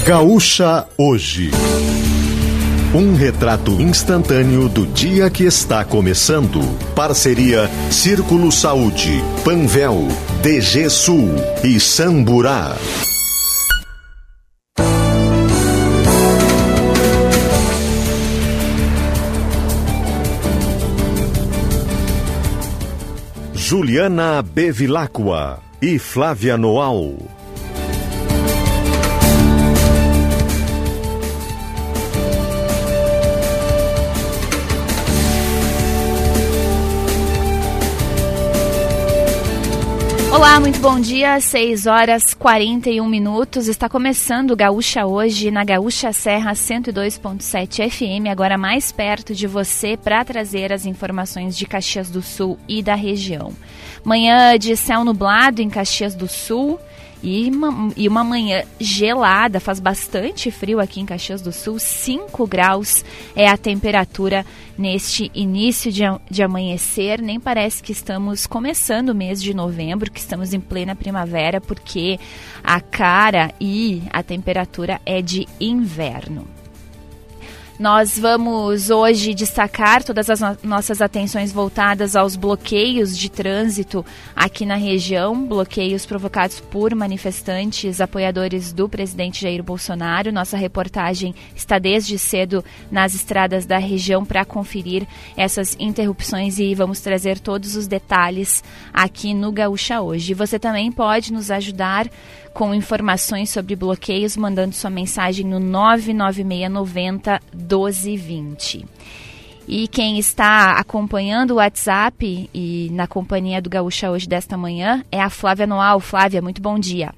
Gaúcha Hoje. Um retrato instantâneo do dia que está começando. Parceria Círculo Saúde, Panvel, DG Sul e Samburá. Juliana Bevilacqua e Flávia Noal. Olá, muito bom dia, 6h41. Está começando o Gaúcha Hoje na Gaúcha Serra 102.7 FM, agora mais perto de você para trazer as informações de Caxias do Sul e da região. Manhã de céu nublado em Caxias do Sul e uma manhã gelada, faz bastante frio aqui em Caxias do Sul, 5 graus é a temperatura neste início de amanhecer. Nem parece que estamos começando o mês de novembro, que estamos em plena primavera, porque a cara e a temperatura é de inverno. Nós vamos hoje destacar todas as nossas atenções voltadas aos bloqueios de trânsito aqui na região, bloqueios provocados por manifestantes apoiadores do presidente Jair Bolsonaro. Nossa reportagem está desde cedo nas estradas da região para conferir essas interrupções e vamos trazer todos os detalhes aqui no Gaúcha Hoje. Você também pode nos ajudar com informações sobre bloqueios, mandando sua mensagem no 99690-1220. E quem está acompanhando o WhatsApp e na companhia do Gaúcha Hoje desta manhã é a Flávia Noal. Flávia, muito bom dia.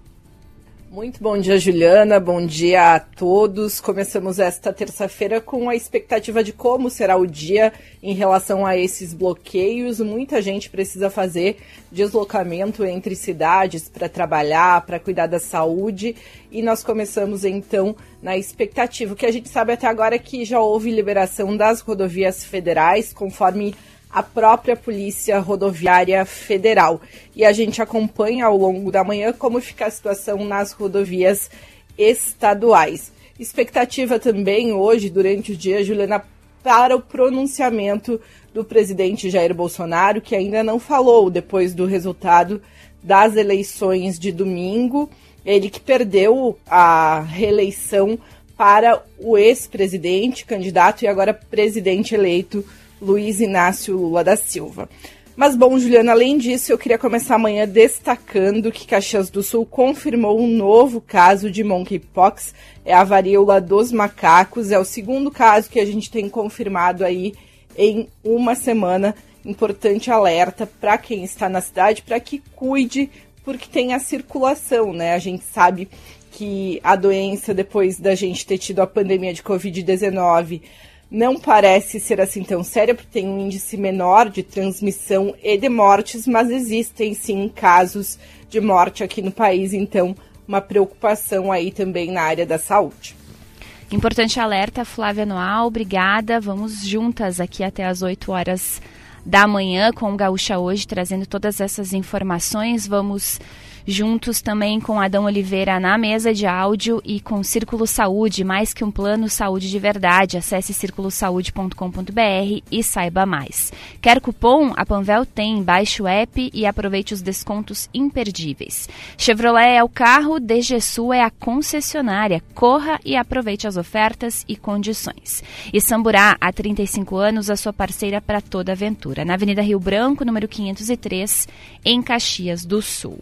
Muito bom dia, Juliana. Bom dia a todos. Começamos esta terça-feira com a expectativa de como será o dia em relação a esses bloqueios. Muita gente precisa fazer deslocamento entre cidades para trabalhar, para cuidar da saúde. E nós começamos, então, na expectativa. O que a gente sabe até agora é que já houve liberação das rodovias federais, conforme a própria Polícia Rodoviária Federal. E a gente acompanha ao longo da manhã como fica a situação nas rodovias estaduais. Expectativa também hoje, durante o dia, Juliana, para o pronunciamento do presidente Jair Bolsonaro, que ainda não falou depois do resultado das eleições de domingo. Ele que perdeu a reeleição para o ex-presidente, candidato e agora presidente eleito, Luiz Inácio Lula da Silva. Mas bom, Juliana, além disso, eu queria começar amanhã destacando que Caxias do Sul confirmou um novo caso de monkeypox, é a varíola dos macacos, é o segundo caso que a gente tem confirmado aí em uma semana. Importante alerta para quem está na cidade, para que cuide, porque tem a circulação, né? A gente sabe que a doença, depois da gente ter tido a pandemia de Covid-19, não parece ser assim tão séria, porque tem um índice menor de transmissão e de mortes, mas existem sim casos de morte aqui no país, então uma preocupação aí também na área da saúde. Importante alerta, Flávia Noal, obrigada. Vamos juntas aqui até as 8 horas da manhã com o Gaúcha Hoje, trazendo todas essas informações. Vamos juntos também com Adão Oliveira na mesa de áudio e com Círculo Saúde, mais que um plano, saúde de verdade. Acesse circulosaude.com.br e saiba mais. Quer cupom? A Panvel tem. Baixe o app e aproveite os descontos imperdíveis. Chevrolet é o carro, DG Sul é a concessionária. Corra e aproveite as ofertas e condições. E Samburá, há 35 anos, a sua parceira para toda aventura. Na Avenida Rio Branco, número 503, em Caxias do Sul.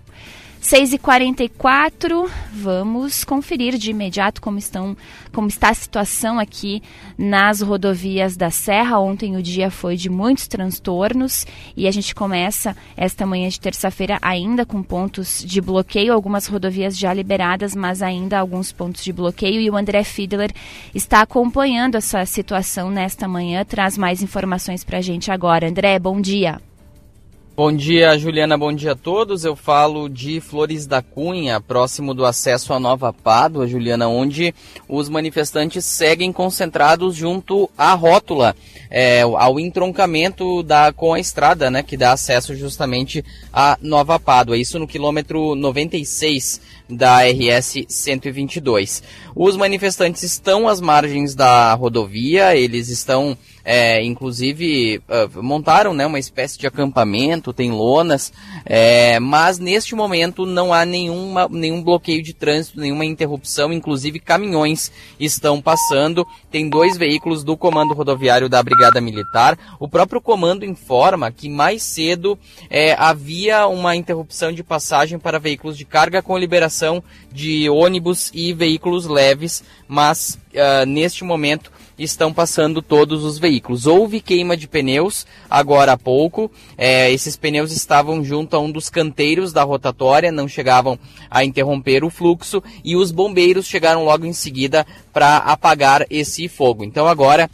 6h44, vamos conferir de imediato como está a situação aqui nas rodovias da Serra. Ontem o dia foi de muitos transtornos e a gente começa esta manhã de terça-feira ainda com pontos de bloqueio, algumas rodovias já liberadas, mas ainda alguns pontos de bloqueio, e o André Fiedler está acompanhando essa situação nesta manhã, traz mais informações para a gente agora. André, bom dia. Bom dia, Juliana, bom dia a todos. Eu falo de Flores da Cunha, próximo do acesso à Nova Pádua, Juliana, onde os manifestantes seguem concentrados junto à rótula, ao entroncamento com a estrada, né, que dá acesso justamente à Nova Pádua. Isso no quilômetro 96 da RS 122. Os manifestantes estão às margens da rodovia, eles estão... inclusive montaram, né, uma espécie de acampamento, tem lonas, mas neste momento não há nenhum bloqueio de trânsito, nenhuma interrupção, inclusive caminhões estão passando, tem 2 veículos do Comando Rodoviário da Brigada Militar. O próprio comando informa que mais cedo havia uma interrupção de passagem para veículos de carga com liberação de ônibus e veículos leves, mas neste momento estão passando todos os veículos. Houve queima de pneus agora há pouco, esses pneus estavam junto a um dos canteiros da rotatória, não chegavam a interromper o fluxo e os bombeiros chegaram logo em seguida para apagar esse fogo. Então agora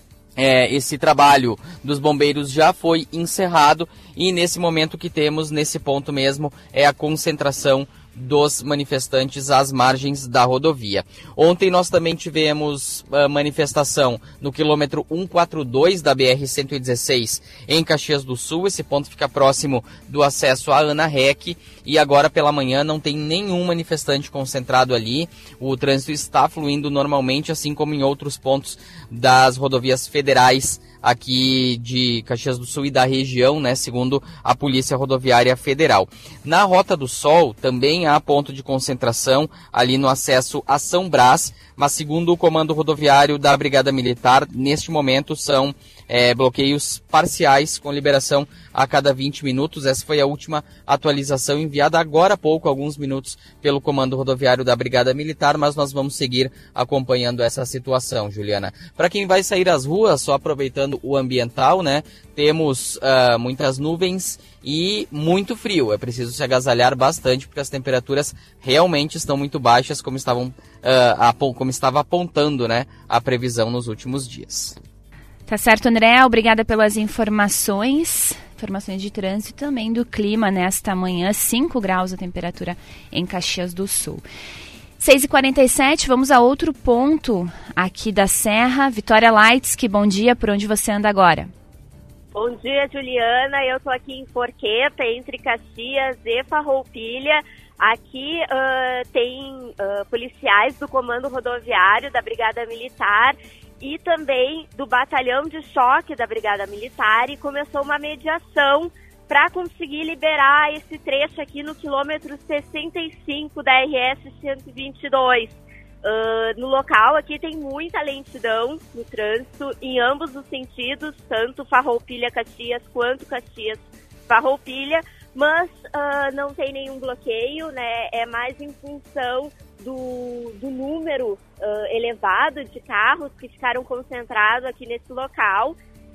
esse trabalho dos bombeiros já foi encerrado e nesse momento que temos, nesse ponto mesmo, é a concentração dos manifestantes às margens da rodovia. Ontem nós também tivemos manifestação no quilômetro 142 da BR-116 em Caxias do Sul. Esse ponto fica próximo do acesso à Ana Rec e agora pela manhã não tem nenhum manifestante concentrado ali. O trânsito está fluindo normalmente, assim como em outros pontos das rodovias federais aqui de Caxias do Sul e da região, né, segundo a Polícia Rodoviária Federal. Na Rota do Sol também há ponto de concentração ali no acesso a São Brás, mas segundo o Comando Rodoviário da Brigada Militar, neste momento são bloqueios parciais com liberação a cada 20 minutos. Essa foi a última atualização enviada agora há pouco, alguns minutos, pelo Comando Rodoviário da Brigada Militar, mas nós vamos seguir acompanhando essa situação, Juliana. Para quem vai sair às ruas, só aproveitando o ambiental, né, temos muitas nuvens e muito frio. É preciso se agasalhar bastante, porque as temperaturas realmente estão muito baixas, como estava apontando, né, a previsão nos últimos dias. Tá certo, André. Obrigada pelas informações de trânsito e também do clima nesta manhã. 5 graus a temperatura em Caxias do Sul. 6h47, vamos a outro ponto aqui da Serra. Vitória Leitsky, bom dia. Por onde você anda agora? Bom dia, Juliana. Eu estou aqui em Forqueta, entre Caxias e Farroupilha. Aqui tem policiais do Comando Rodoviário da Brigada Militar e também do Batalhão de Choque da Brigada Militar, e começou uma mediação para conseguir liberar esse trecho aqui no quilômetro 65 da RS 122. No local aqui tem muita lentidão no trânsito em ambos os sentidos, tanto Farroupilha-Caxias quanto Caxias-Farroupilha, mas não tem nenhum bloqueio, né? É mais em função do número elevado de carros que ficaram concentrados aqui nesse local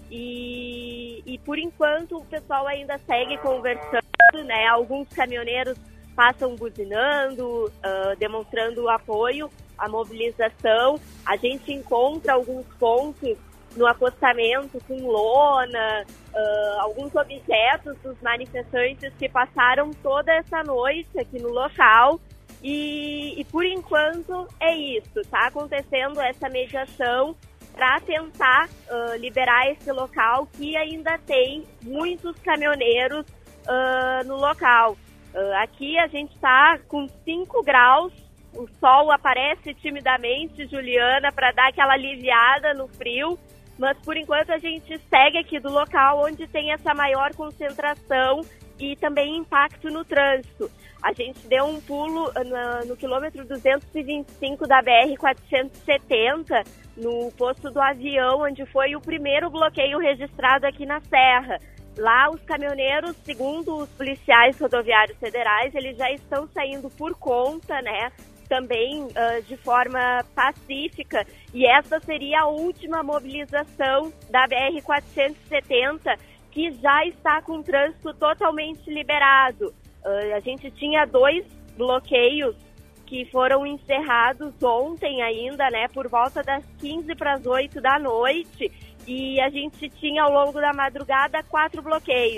e por enquanto o pessoal ainda segue conversando, né? Alguns caminhoneiros passam buzinando, demonstrando apoio à mobilização. A gente encontra alguns pontos no acostamento com lona, alguns objetos dos manifestantes que passaram toda essa noite aqui no local. E por enquanto é isso, está acontecendo essa mediação para tentar liberar esse local que ainda tem muitos caminhoneiros no local. Aqui a gente está com 5 graus, o sol aparece timidamente, Juliana, para dar aquela aliviada no frio, mas por enquanto a gente segue aqui do local onde tem essa maior concentração e também impacto no trânsito. A gente deu um pulo no quilômetro 225 da BR-470, no posto do Avião, onde foi o primeiro bloqueio registrado aqui na Serra. Lá os caminhoneiros, segundo os policiais rodoviários federais, eles já estão saindo por conta, né? Também de forma pacífica. E essa seria a última mobilização da BR-470, que já está com o trânsito totalmente liberado. A gente tinha 2 bloqueios que foram encerrados ontem ainda, né, por volta das 15 para as 8 da noite, e a gente tinha ao longo da madrugada 4 bloqueios.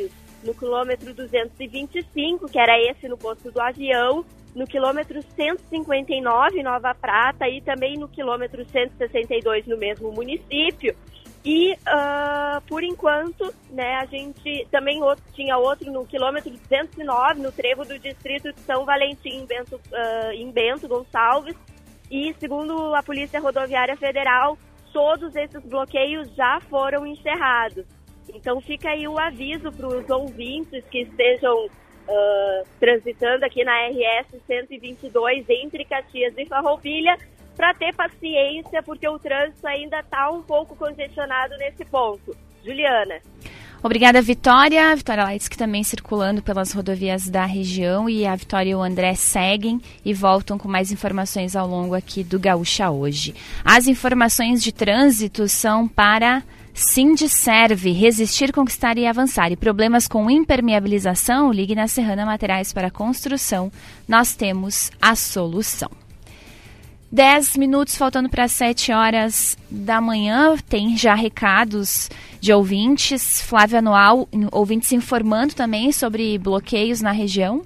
no quilômetro 225, que era esse no posto do avião, no quilômetro 159, Nova Prata, e também no quilômetro 162, no mesmo município. E, por enquanto, né, a gente também tinha outro no quilômetro 209, no trevo do distrito de São Valentim, em Bento Gonçalves. E, segundo a Polícia Rodoviária Federal, todos esses bloqueios já foram encerrados. Então fica aí o aviso para os ouvintes que estejam transitando aqui na RS 122 entre Caxias e Farroupilha, para ter paciência, porque o trânsito ainda está um pouco congestionado nesse ponto. Juliana. Obrigada, Vitória. Vitória Leitsky também circulando pelas rodovias da região, e a Vitória e o André seguem e voltam com mais informações ao longo aqui do Gaúcha Hoje. As informações de trânsito são para Sindiserve, resistir, conquistar e avançar. E problemas com impermeabilização, ligue na Serrana Materiais para Construção. Nós temos a solução. 10 minutos faltando para 7 horas da manhã, tem já recados de ouvintes. Flávia Noal, ouvintes informando também sobre bloqueios na região.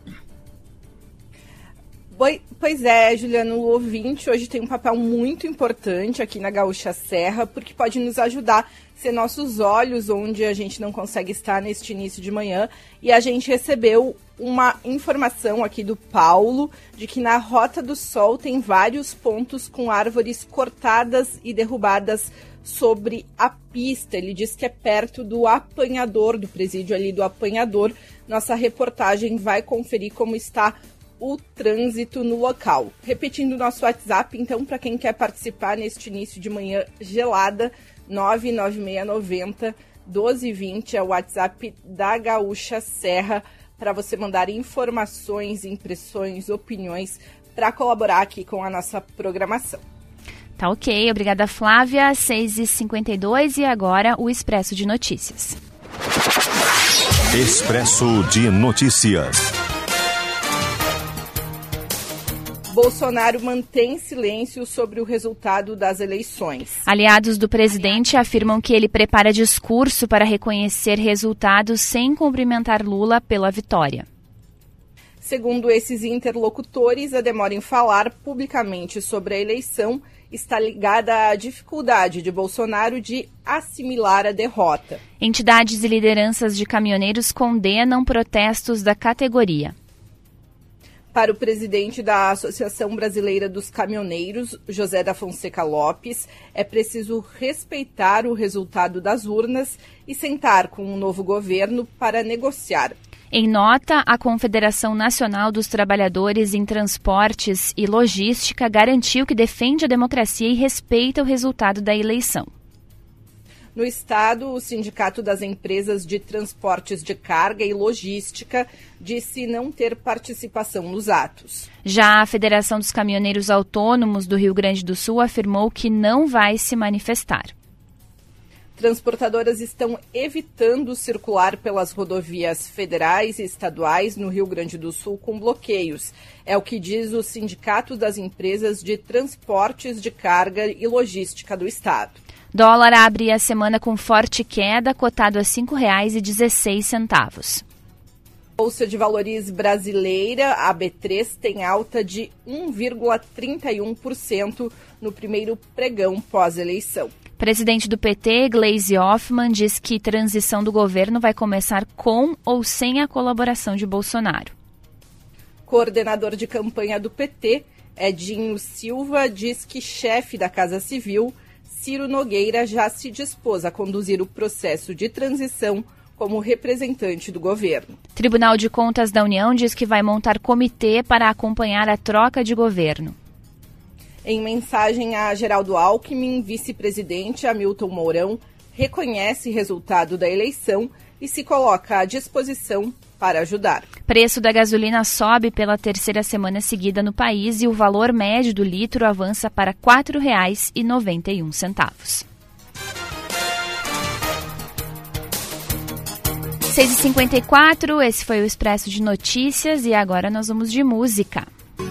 Pois é, Juliana, o ouvinte hoje tem um papel muito importante aqui na Gaúcha Serra, porque pode nos ajudar a ser nossos olhos onde a gente não consegue estar neste início de manhã. E a gente recebeu uma informação aqui do Paulo de que na Rota do Sol tem vários pontos com árvores cortadas e derrubadas sobre a pista. Ele diz que é perto do Apanhador, do presídio ali do Apanhador. Nossa reportagem vai conferir como está o trânsito no local. Repetindo o nosso WhatsApp, então, para quem quer participar neste início de manhã gelada, 99690-1220 é o WhatsApp da Gaúcha Serra, para você mandar informações, impressões, opiniões, para colaborar aqui com a nossa programação. Tá ok, obrigada, Flávia. 6h52 e agora o Expresso de Notícias. Expresso de Notícias. Bolsonaro mantém silêncio sobre o resultado das eleições. Aliados do presidente afirmam que ele prepara discurso para reconhecer resultados sem cumprimentar Lula pela vitória. Segundo esses interlocutores, a demora em falar publicamente sobre a eleição está ligada à dificuldade de Bolsonaro de assimilar a derrota. Entidades e lideranças de caminhoneiros condenam protestos da categoria. Para o presidente da Associação Brasileira dos Caminhoneiros, José da Fonseca Lopes, é preciso respeitar o resultado das urnas e sentar com o novo governo para negociar. Em nota, a Confederação Nacional dos Trabalhadores em Transportes e Logística garantiu que defende a democracia e respeita o resultado da eleição. No estado, o Sindicato das Empresas de Transportes de Carga e Logística disse não ter participação nos atos. Já a Federação dos Caminhoneiros Autônomos do Rio Grande do Sul afirmou que não vai se manifestar. Transportadoras estão evitando circular pelas rodovias federais e estaduais no Rio Grande do Sul com bloqueios. É o que diz o Sindicato das Empresas de Transportes de Carga e Logística do estado. Dólar abre a semana com forte queda, cotado a R$ 5,16. Bolsa de Valores brasileira, a B3, tem alta de 1,31% no primeiro pregão pós-eleição. Presidente do PT, Gleisi Hoffmann, diz que transição do governo vai começar com ou sem a colaboração de Bolsonaro. Coordenador de campanha do PT, Edinho Silva, diz que chefe da Casa Civil, Ciro Nogueira, já se dispôs a conduzir o processo de transição como representante do governo. Tribunal de Contas da União diz que vai montar comitê para acompanhar a troca de governo. Em mensagem a Geraldo Alckmin, vice-presidente Hamilton Mourão reconhece o resultado da eleição e se coloca à disposição para ajudar. Preço da gasolina sobe pela terceira semana seguida no país e o valor médio do litro avança para R$ 4,91. 6h54, esse foi o Expresso de Notícias e agora nós vamos de música.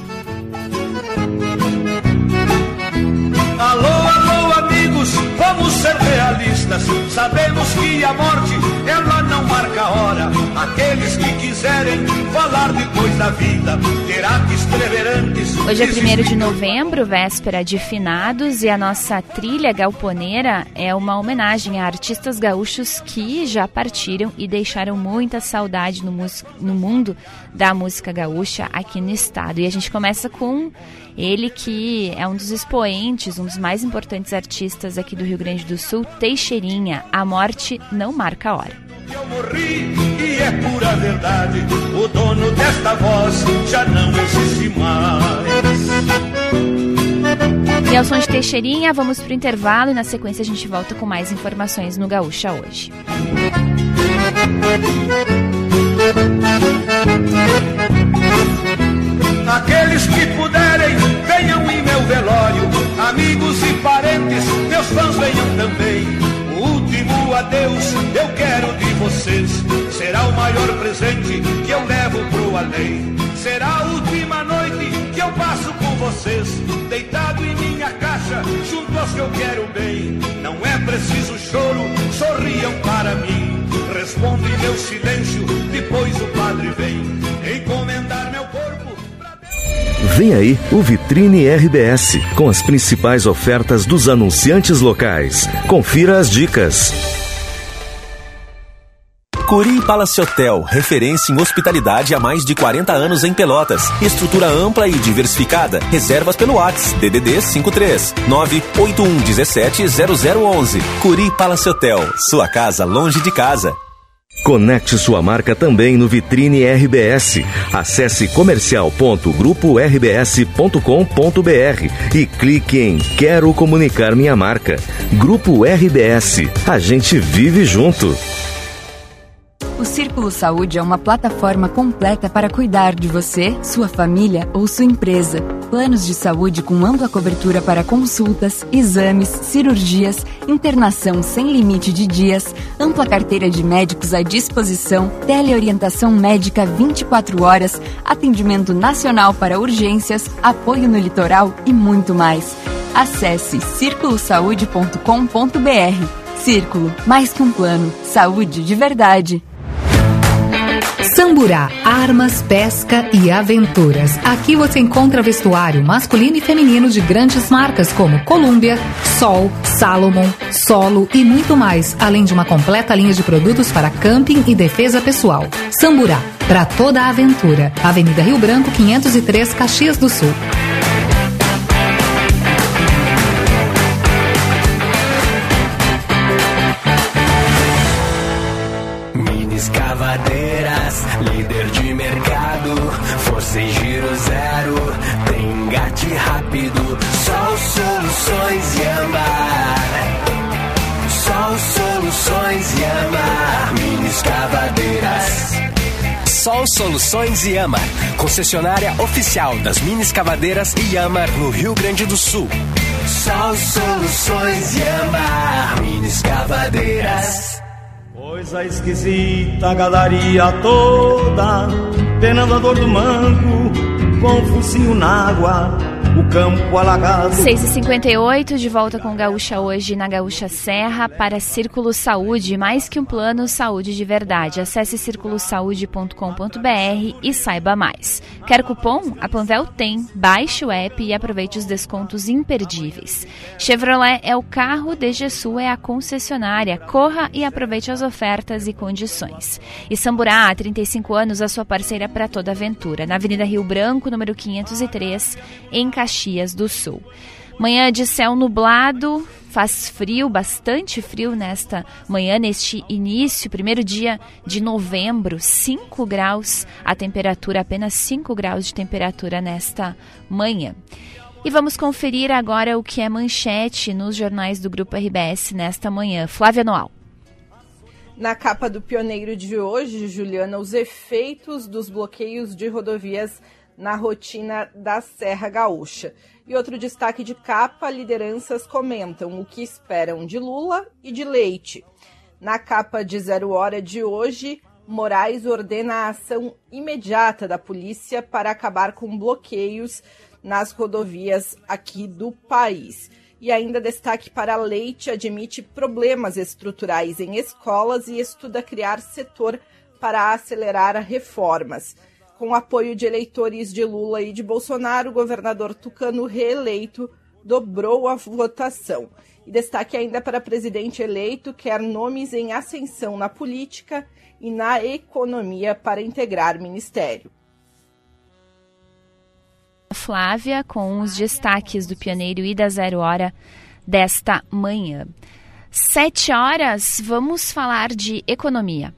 Alô, alô, amigos, vamos ser realistas. Sabemos que a morte, ela não marca a hora. Aqueles que quiserem falar depois da vida, terá que escrever antes. Hoje é 1º de novembro, véspera de finados, e a nossa trilha galponeira é uma homenagem a artistas gaúchos que já partiram e deixaram muita saudade no mundo da música gaúcha aqui no estado. E a gente começa com ele, que é um dos expoentes, um dos mais importantes artistas aqui do Rio Grande do Sul, Teixeirinha. A morte não marca a hora. Eu morri e é pura verdade, o dono desta voz já não existe mais. E ao som de Teixeirinha, vamos pro intervalo e na sequência a gente volta com mais informações no Gaúcha Hoje. Aqueles que puderem, venham em meu velório. Amigos e parentes, meus fãs venham também. O último adeus eu quero de vocês. Será o maior presente que eu levo pro além. Será a última noite que eu passo com vocês, deitado em minha caixa, junto aos que eu quero bem. Não é preciso choro, sorriam para mim. Respondo em meu silêncio, depois o padre vem encomendar meu corpo. Vem aí o Vitrine RBS, com as principais ofertas dos anunciantes locais. Confira as dicas. Curi Palace Hotel, referência em hospitalidade há mais de 40 anos em Pelotas. Estrutura ampla e diversificada. Reservas pelo WhatsApp, DDD 53 981 17 0011. Curi Palace Hotel, sua casa longe de casa. Conecte sua marca também no Vitrine RBS. Acesse comercial.grupo-rbs.com.br e clique em Quero comunicar minha marca. Grupo RBS, a gente vive junto. O Círculo Saúde é uma plataforma completa para cuidar de você, sua família ou sua empresa. Planos de saúde com ampla cobertura para consultas, exames, cirurgias, internação sem limite de dias, ampla carteira de médicos à disposição, teleorientação médica 24 horas, atendimento nacional para urgências, apoio no litoral e muito mais. Acesse circulosaude.com.br. Círculo, mais que um plano, saúde de verdade. Samburá, armas, pesca e aventuras. Aqui você encontra vestuário masculino e feminino de grandes marcas como Columbia, Sol, Salomon, Solo e muito mais, além de uma completa linha de produtos para camping e defesa pessoal. Samburá, para toda a aventura. Avenida Rio Branco, 503, Caxias do Sul. Escavadeiras, líder de mercado, força em giro zero, tem engate rápido, Sol Soluções Yamar, Sol Soluções Yamar, mini escavadeiras. Sol Soluções Yamar, concessionária oficial das mini escavadeiras Yamar no Rio Grande do Sul. Sol Soluções Yamar, mini escavadeiras. Coisa esquisita, a galeria toda, penando a dor do mango, com o focinho na água, o campo alagado. 6h58, de volta com Gaúcha Hoje na Gaúcha Serra para Círculo Saúde, mais que um plano, saúde de verdade. Acesse circulosaude.com.br e saiba mais. Quer cupom? A Panvel tem. Baixe o app e aproveite os descontos imperdíveis. Chevrolet é o carro, DG Sul é a concessionária. Corra e aproveite as ofertas e condições. E Samburá, há 35 anos, a sua parceira para toda aventura. Na Avenida Rio Branco, número 503, em Caxias do Sul. Manhã de céu nublado, faz frio, bastante frio nesta manhã, neste início, primeiro dia de novembro, 5 graus a temperatura, apenas 5 graus de temperatura nesta manhã. E vamos conferir agora o que é manchete nos jornais do Grupo RBS nesta manhã. Flávia Noal. Na capa do Pioneiro de hoje, Juliana, os efeitos dos bloqueios de rodovias na rotina da Serra Gaúcha. E outro destaque de capa, lideranças comentam o que esperam de Lula e de Leite. Na capa de 0 hora de hoje, Moraes ordena a ação imediata da polícia para acabar com bloqueios nas rodovias aqui do país. E ainda destaque para Leite, admite problemas estruturais em escolas e estuda criar setor para acelerar reformas. Com apoio de eleitores de Lula e de Bolsonaro, o governador tucano reeleito dobrou a votação. E destaque ainda para presidente eleito, quer nomes em ascensão na política e na economia para integrar ministério. Flávia, com os destaques do Pioneiro e da 0 Hora desta manhã. 7 horas, vamos falar de economia.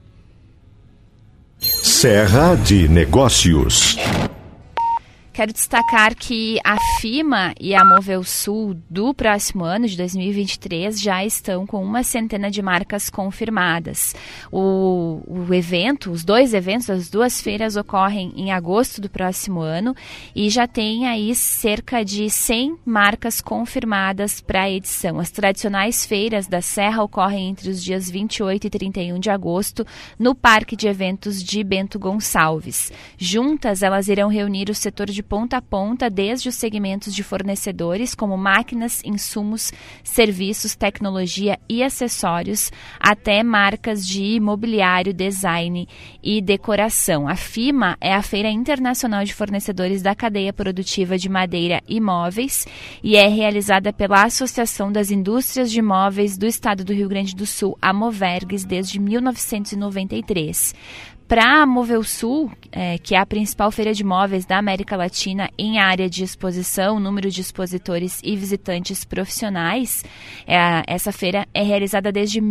Serra de Negócios. Quero destacar que a FIMA e a Movelsul do próximo ano, de 2023, já estão com 100 de marcas confirmadas. O evento, os dois eventos, as duas feiras ocorrem em agosto do próximo ano e já tem aí cerca de 100 marcas confirmadas para a edição. As tradicionais feiras da Serra ocorrem entre os dias 28 e 31 de agosto no Parque de Eventos de Bento Gonçalves. Juntas, elas irão reunir o setor de ponta a ponta, desde os segmentos de fornecedores, como máquinas, insumos, serviços, tecnologia e acessórios, até marcas de imobiliário, design e decoração. A FIMA é a Feira Internacional de Fornecedores da Cadeia Produtiva de Madeira e Móveis e é realizada pela Associação das Indústrias de Móveis do Estado do Rio Grande do Sul, a Movergues, desde 1993. Para a Movelsul, que é a principal feira de móveis da América Latina em área de exposição, número de expositores e visitantes profissionais, essa feira é realizada desde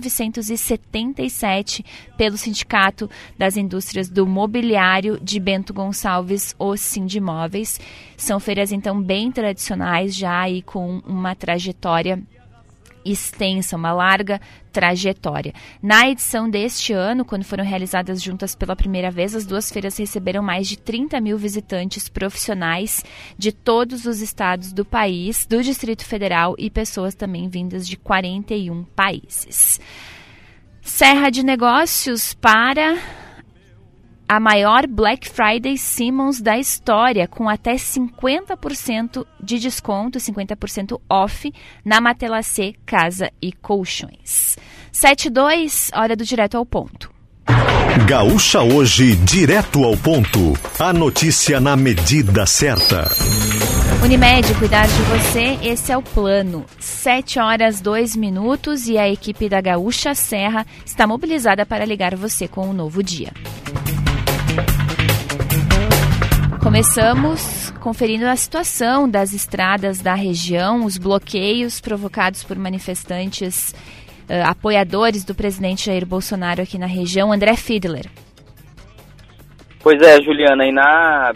1977 pelo Sindicato das Indústrias do Mobiliário de Bento Gonçalves, o Sindimóveis. São feiras, então, bem tradicionais, já aí com uma trajetória extensa, uma larga trajetória. Na edição deste ano, quando foram realizadas juntas pela primeira vez, as duas feiras receberam mais de 30 mil visitantes profissionais de todos os estados do país, do Distrito Federal e pessoas também vindas de 41 países. Serra de Negócios para a maior Black Friday Simmons da história, com até 50% de desconto, 50% off, na Matelacê Casa e Colchões. 7:02, hora do Direto ao Ponto. Gaúcha Hoje, direto ao ponto. A notícia na medida certa. Unimed, cuidar de você, esse é o plano. 7:02 e a equipe da Gaúcha Serra está mobilizada para ligar você com um novo dia. Começamos conferindo a situação das estradas da região, os bloqueios provocados por manifestantes apoiadores do presidente Jair Bolsonaro aqui na região. André Fiedler. Pois é, Juliana, e na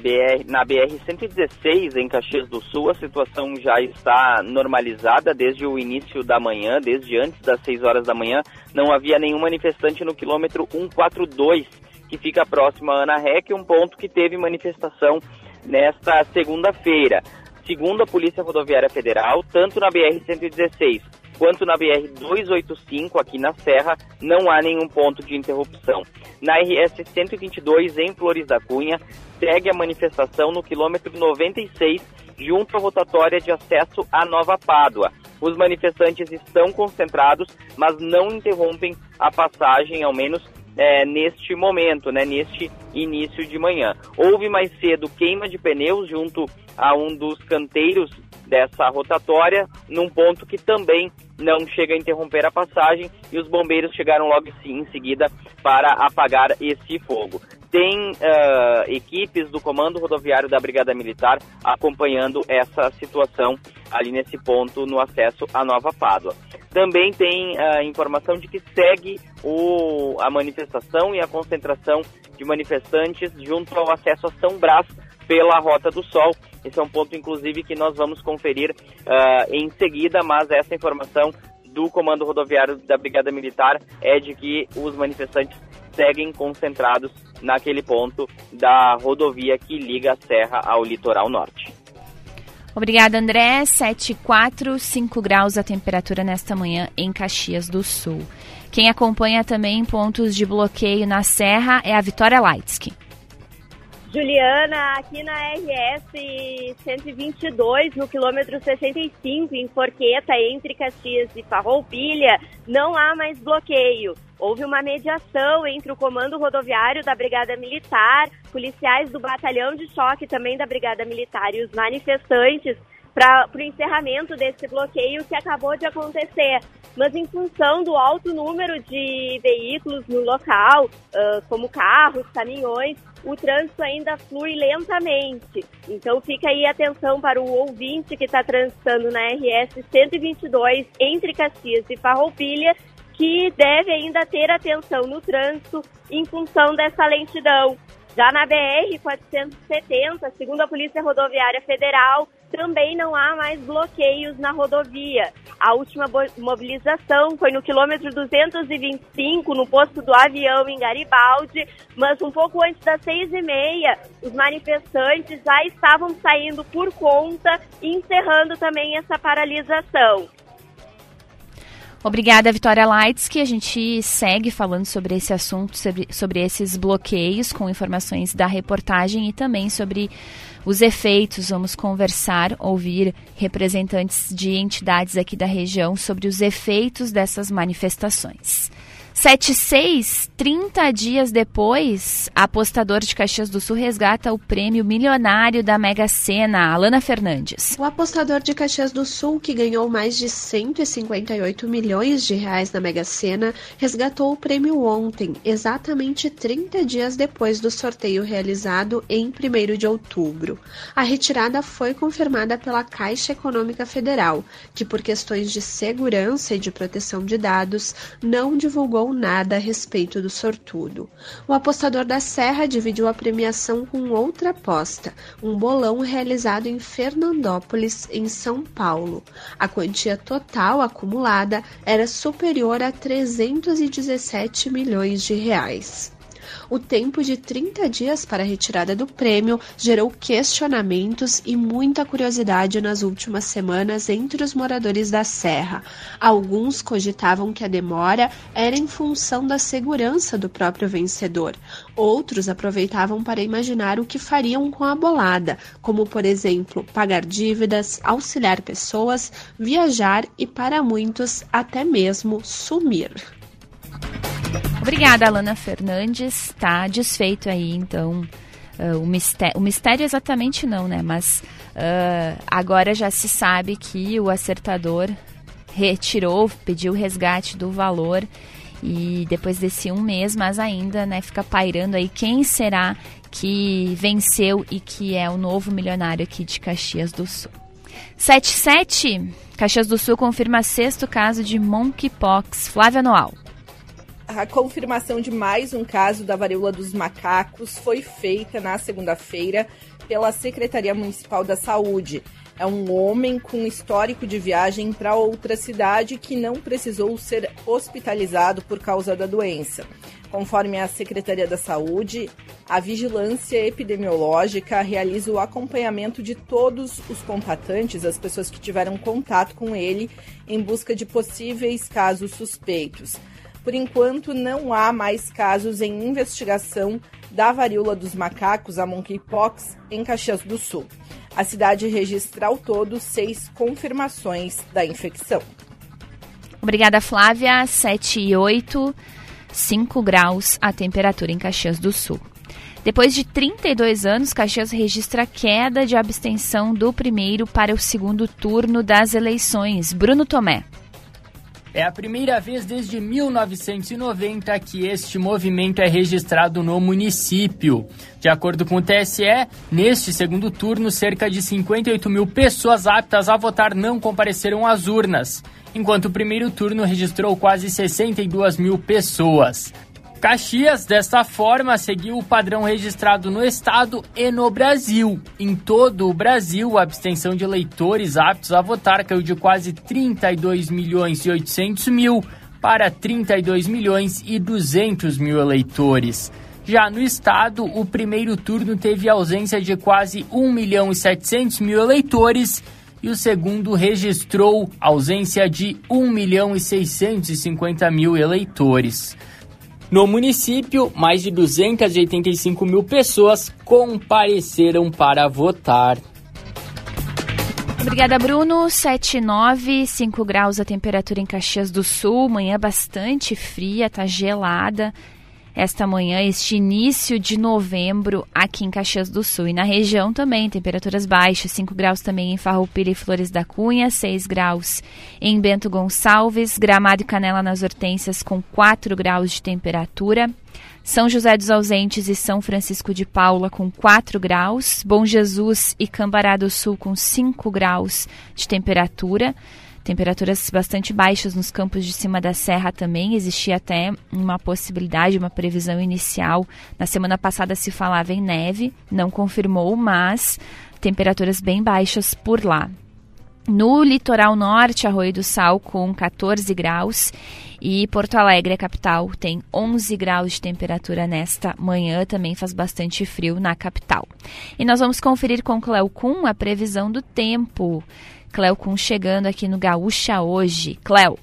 BR-116, em Caxias do Sul, a situação já está normalizada desde o início da manhã, desde antes das 6 horas da manhã. Não havia nenhum manifestante no quilômetro 142, que fica próximo a Ana Rec, um ponto que teve manifestação nesta segunda-feira. Segundo a Polícia Rodoviária Federal, tanto na BR-116 quanto na BR-285, aqui na Serra, não há nenhum ponto de interrupção. Na RS-122, em Flores da Cunha, segue a manifestação no quilômetro 96, junto à rotatória de acesso à Nova Pádua. Os manifestantes estão concentrados, mas não interrompem a passagem, ao menos neste momento, neste início de manhã. Houve mais cedo queima de pneus junto a um dos canteiros dessa rotatória, num ponto que também não chega a interromper a passagem, e os bombeiros chegaram logo em seguida para apagar esse fogo. Tem equipes do Comando Rodoviário da Brigada Militar acompanhando essa situação ali nesse ponto no acesso à Nova Pádua. Também tem informação de que segue a manifestação e a concentração de manifestantes junto ao acesso a São Brás pela Rota do Sol. Esse é um ponto, inclusive, que nós vamos conferir em seguida, mas essa informação do Comando Rodoviário da Brigada Militar é de que os manifestantes seguem concentrados naquele ponto da rodovia que liga a Serra ao litoral norte. Obrigada, André. 7,4, 5 graus a temperatura nesta manhã em Caxias do Sul. Quem acompanha também pontos de bloqueio na Serra é a Vitória Leitsky. Juliana, aqui na RS 122, no quilômetro 65, em Forqueta, entre Caxias e Farroupilha, não há mais bloqueio. houve uma mediação entre o Comando Rodoviário da Brigada Militar, policiais do Batalhão de Choque também da Brigada Militar e os manifestantes para o encerramento desse bloqueio que acabou de acontecer. Mas em função do alto número de veículos no local, como carros, caminhões, o trânsito ainda flui lentamente. Então fica aí atenção para o ouvinte que está transitando na RS 122 entre Caxias e Farroupilha, que deve ainda ter atenção no trânsito em função dessa lentidão. Já na BR-470, segundo a Polícia Rodoviária Federal, também não há mais bloqueios na rodovia. A última mobilização foi no quilômetro 225, no posto do avião em Garibaldi, mas um pouco antes das 6h30, os manifestantes já estavam saindo por conta e encerrando também essa paralisação. Obrigada, Vitória Lights, que a gente segue falando sobre esse assunto, sobre esses bloqueios, com informações da reportagem e também sobre os efeitos. Vamos conversar, ouvir representantes de entidades aqui da região sobre os efeitos dessas manifestações. 7/6, 30 dias depois, apostador de Caxias do Sul resgata o prêmio milionário da Mega Sena. Alana Fernandes. O apostador de Caxias do Sul, que ganhou mais de 158 milhões de reais na Mega Sena, resgatou o prêmio ontem, exatamente 30 dias depois do sorteio realizado em 1º de outubro. A retirada foi confirmada pela Caixa Econômica Federal, que por questões de segurança e de proteção de dados, não divulgou nada a respeito do sortudo. O apostador da Serra dividiu a premiação com outra aposta, um bolão realizado em Fernandópolis, em São Paulo. A quantia total acumulada era superior a 317 milhões de reais. O tempo de 30 dias para a retirada do prêmio gerou questionamentos e muita curiosidade nas últimas semanas entre os moradores da Serra. Alguns cogitavam que a demora era em função da segurança do próprio vencedor. Outros aproveitavam para imaginar o que fariam com a bolada, como, por exemplo, pagar dívidas, auxiliar pessoas, viajar e, para muitos, até mesmo sumir. Obrigada, Alana Fernandes. Tá desfeito aí, então, o mistério exatamente não, né? Mas agora já se sabe que o acertador pediu o resgate do valor e depois desse um mês, mas ainda, né, fica pairando aí quem será que venceu e que é o novo milionário aqui de Caxias do Sul. 7/7, Caxias do Sul confirma 6º caso de monkeypox. Flávia Noal. A confirmação de mais um caso da varíola dos macacos foi feita na segunda-feira pela Secretaria Municipal da Saúde. É um homem com histórico de viagem para outra cidade que não precisou ser hospitalizado por causa da doença. Conforme a Secretaria da Saúde, a vigilância epidemiológica realiza o acompanhamento de todos os contatantes, as pessoas que tiveram contato com ele, em busca de possíveis casos suspeitos. Por enquanto, não há mais casos em investigação da varíola dos macacos, a monkeypox, em Caxias do Sul. A cidade registra ao todo 6 confirmações da infecção. Obrigada, Flávia. 7/8, 5 graus a temperatura em Caxias do Sul. Depois de 32 anos, Caxias registra queda de abstenção do primeiro para o segundo turno das eleições. Bruno Tomé. É a primeira vez desde 1990 que este movimento é registrado no município. De acordo com o TSE, neste segundo turno, cerca de 58 mil pessoas aptas a votar não compareceram às urnas, enquanto o primeiro turno registrou quase 62 mil pessoas. Caxias, desta forma, seguiu o padrão registrado no estado e no Brasil. Em todo o Brasil, a abstenção de eleitores aptos a votar caiu de quase 32 milhões e 800 mil para 32 milhões e 200 mil eleitores. Já no estado, o primeiro turno teve ausência de quase 1 milhão e 700 mil eleitores e o segundo registrou ausência de 1 milhão e 650 mil eleitores. No município, mais de 285 mil pessoas compareceram para votar. Obrigada, Bruno. 7,9, 5 graus a temperatura em Caxias do Sul. Manhã bastante fria, tá gelada. Esta manhã, este início de novembro aqui em Caxias do Sul. E na região também, temperaturas baixas, 5 graus também em Farroupilha e Flores da Cunha, 6 graus em Bento Gonçalves, Gramado e Canela nas Hortênsias com 4 graus de temperatura, São José dos Ausentes e São Francisco de Paula com 4 graus, Bom Jesus e Cambará do Sul com 5 graus de temperatura. Temperaturas bastante baixas nos campos de cima da serra também. Existia até uma possibilidade, uma previsão inicial. Na semana passada se falava em neve, não confirmou, mas temperaturas bem baixas por lá. No litoral norte, Arroio do Sal com 14 graus e Porto Alegre, a capital, tem 11 graus de temperatura nesta manhã. Também faz bastante frio na capital. E nós vamos conferir com Cléo Kuhn a previsão do tempo. Cléo Kuhn chegando aqui no Gaúcha hoje. Cléo.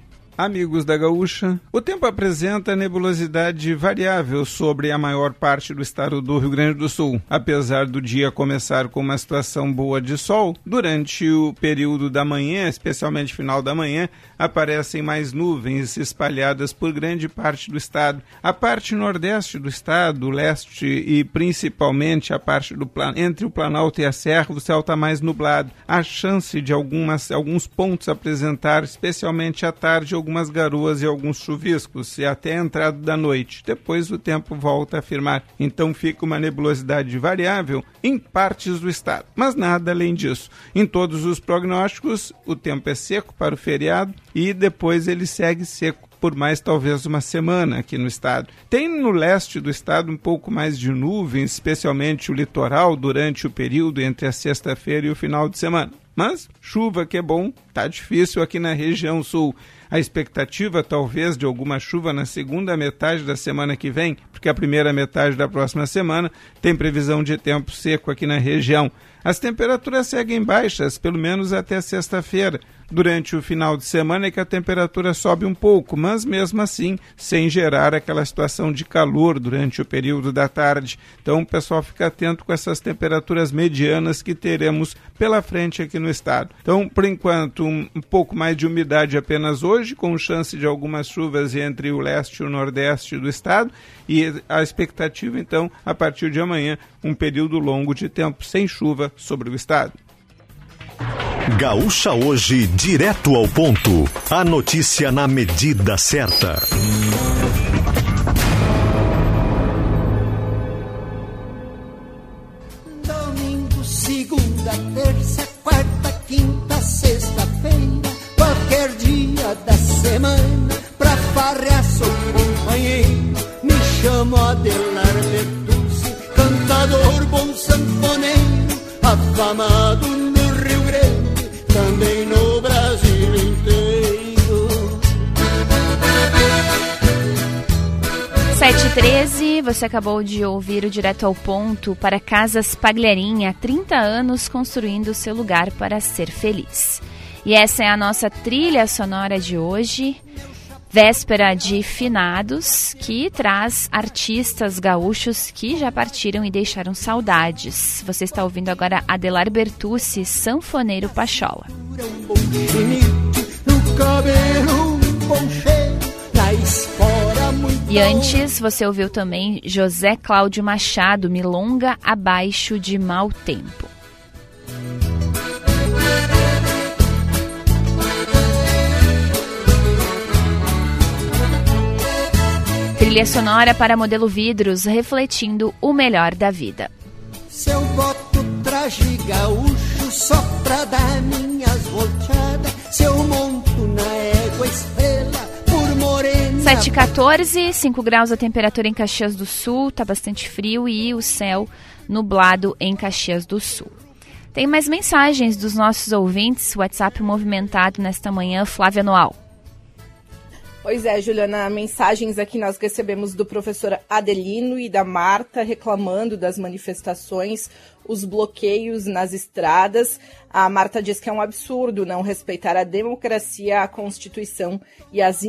Amigos da Gaúcha, o tempo apresenta nebulosidade variável sobre a maior parte do estado do Rio Grande do Sul. Apesar do dia começar com uma situação boa de sol, durante o período da manhã, especialmente final da manhã, aparecem mais nuvens espalhadas por grande parte do estado. A parte nordeste do estado, leste e principalmente a parte entre o Planalto e a Serra, o céu está mais nublado. Há chance de alguns pontos apresentar, especialmente à tarde, algumas garoas e alguns chuviscos, e até a entrada da noite. Depois o tempo volta a firmar. Então fica uma nebulosidade variável em partes do estado, mas nada além disso. Em todos os prognósticos, o tempo é seco para o feriado e depois ele segue seco por mais talvez uma semana aqui no estado. Tem no leste do estado um pouco mais de nuvens, especialmente o litoral, durante o período entre a sexta-feira e o final de semana. Mas chuva que é bom, tá difícil aqui na região sul. A expectativa talvez de alguma chuva na segunda metade da semana que vem, porque a primeira metade da próxima semana tem previsão de tempo seco aqui na região. As temperaturas seguem baixas, pelo menos até sexta-feira. Durante o final de semana é que a temperatura sobe um pouco, mas mesmo assim sem gerar aquela situação de calor durante o período da tarde. Então o pessoal fica atento com essas temperaturas medianas que teremos pela frente aqui no estado. Então, por enquanto, um pouco mais de umidade apenas hoje, com chance de algumas chuvas entre o leste e o nordeste do estado, e a expectativa, então, a partir de amanhã, um período longo de tempo sem chuva sobre o estado. Gaúcha Hoje, direto ao ponto. A notícia na medida certa. Domingo, segunda, terça, quarta, quinta, sexta-feira, qualquer dia da semana, pra farrear sou companheiro. Me chamo Adelar Bertucci, cantador, bom sanfoneiro, afamado no Rio Grande, também no Brasil inteiro. 7h13, você acabou de ouvir o Direto ao Ponto para Casas Pagliarini, há 30 anos construindo o seu lugar para ser feliz. E essa é a nossa trilha sonora de hoje, véspera de finados, que traz artistas gaúchos que já partiram e deixaram saudades. Você está ouvindo agora Adelar Bertucci, Sanfoneiro Pachola. E antes você ouviu também José Cláudio Machado, Milonga Abaixo de Mau Tempo. Trilha sonora para Modelo Vidros, refletindo o melhor da vida. Se eu boto traje gaúcho só pra dar minhas volteadas, se eu monto na égua estrela por morena... 7h14, 5 graus a temperatura em Caxias do Sul, tá bastante frio e o céu nublado em Caxias do Sul. Tem mais mensagens dos nossos ouvintes, WhatsApp movimentado nesta manhã, Flávia Noal. Pois é, Juliana, mensagens aqui nós recebemos do professor Adelino e da Marta reclamando das manifestações, os bloqueios nas estradas. A Marta diz que é um absurdo não respeitar a democracia, a Constituição e as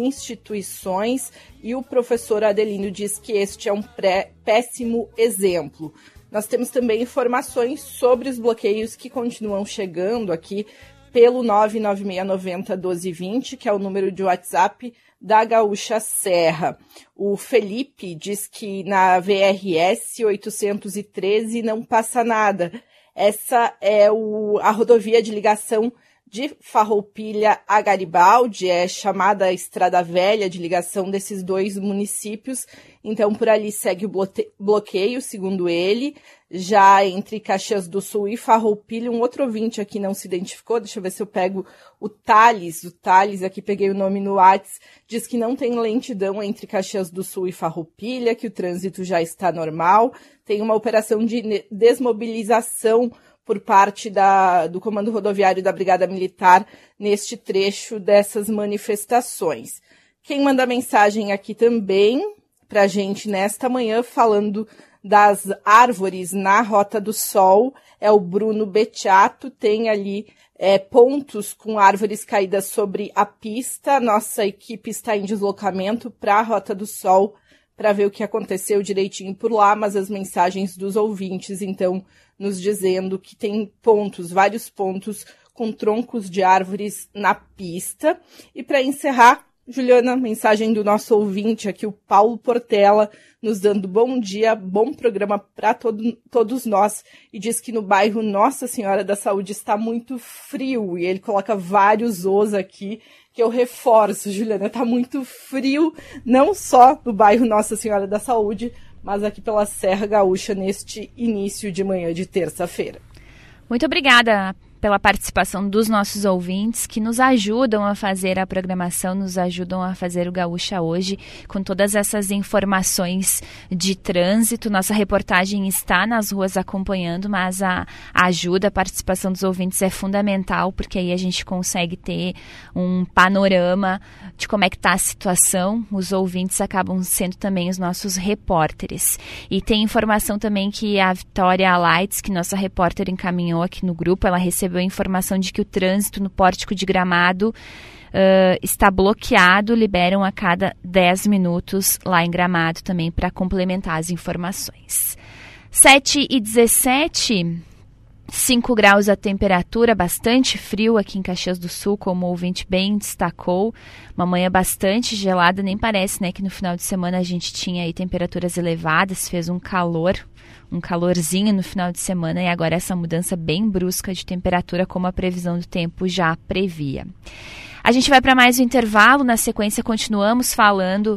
instituições, e o professor Adelino diz que este é um péssimo exemplo. Nós temos também informações sobre os bloqueios que continuam chegando aqui pelo 996901220, que é o número de WhatsApp da Gaúcha Serra. O Felipe diz que na VRS 813 não passa nada. Essa é a rodovia de ligação de Farroupilha a Garibaldi, é chamada Estrada Velha de ligação desses dois municípios. Então, por ali segue o bloqueio, segundo ele. Já entre Caxias do Sul e Farroupilha, um outro ouvinte aqui não se identificou, deixa eu ver se eu pego o Thales. O Thales, aqui peguei o nome no WhatsApp, diz que não tem lentidão entre Caxias do Sul e Farroupilha, que o trânsito já está normal. Tem uma operação de desmobilização por parte do Comando Rodoviário da Brigada Militar neste trecho dessas manifestações. Quem manda mensagem aqui também para a gente nesta manhã, falando das árvores na Rota do Sol, é o Bruno Betiato. Tem ali pontos com árvores caídas sobre a pista. Nossa equipe está em deslocamento para a Rota do Sol para ver o que aconteceu direitinho por lá, mas as mensagens dos ouvintes, então, nos dizendo que tem vários pontos com troncos de árvores na pista. E para encerrar, Juliana, mensagem do nosso ouvinte aqui, o Paulo Portela, nos dando bom dia, bom programa para todos nós, e diz que no bairro Nossa Senhora da Saúde está muito frio, e ele coloca vários os aqui, que eu reforço, Juliana, está muito frio, não só no bairro Nossa Senhora da Saúde, mas aqui pela Serra Gaúcha neste início de manhã de terça-feira. Muito obrigada pela participação dos nossos ouvintes, que nos ajudam a fazer a programação, nos ajudam a fazer o Gaúcha Hoje, com todas essas informações de trânsito. Nossa reportagem está nas ruas acompanhando, mas a ajuda, a participação dos ouvintes é fundamental, porque aí a gente consegue ter um panorama de como é que está a situação. Os ouvintes acabam sendo também os nossos repórteres. E tem informação também que a Vitória Lights, que nossa repórter encaminhou aqui no grupo, ela recebeu a informação de que o trânsito no Pórtico de Gramado está bloqueado, liberam a cada 10 minutos lá em Gramado também para complementar as informações. 7h17, 5 graus a temperatura, bastante frio aqui em Caxias do Sul, como o ouvinte bem destacou, uma manhã bastante gelada, nem parece, né, que no final de semana a gente tinha aí temperaturas elevadas, fez um calorzinho no final de semana, e agora essa mudança bem brusca de temperatura, como a previsão do tempo já previa. A gente vai para mais um intervalo, na sequência continuamos falando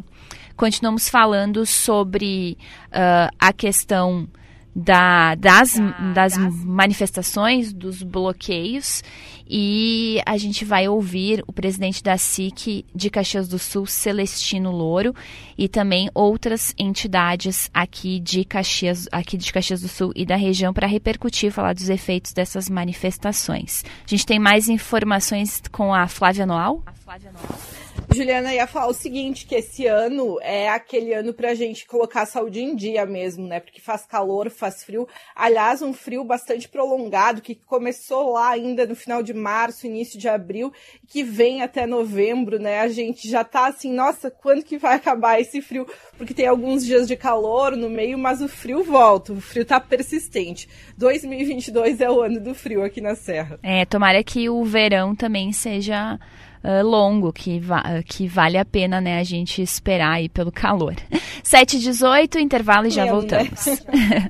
sobre a questão das manifestações, dos bloqueios, e a gente vai ouvir o presidente da SIC de Caxias do Sul, Celestino Louro, e também outras entidades aqui de Caxias do Sul e da região para repercutir, falar dos efeitos dessas manifestações. A gente tem mais informações com a Flávia Noal. Juliana, ia falar o seguinte, que esse ano é aquele ano pra gente colocar a saúde em dia mesmo, né? Porque faz calor, faz frio. Aliás, um frio bastante prolongado, que começou lá ainda no final de março, início de abril, que vem até novembro, né? A gente já tá assim, nossa, quando que vai acabar esse frio? Porque tem alguns dias de calor no meio, mas o frio volta, o frio tá persistente. 2022 é o ano do frio aqui na Serra. Tomara que o verão também seja longo, que vale a pena, né, a gente esperar aí pelo calor. 7h18, intervalo e já voltamos. Né?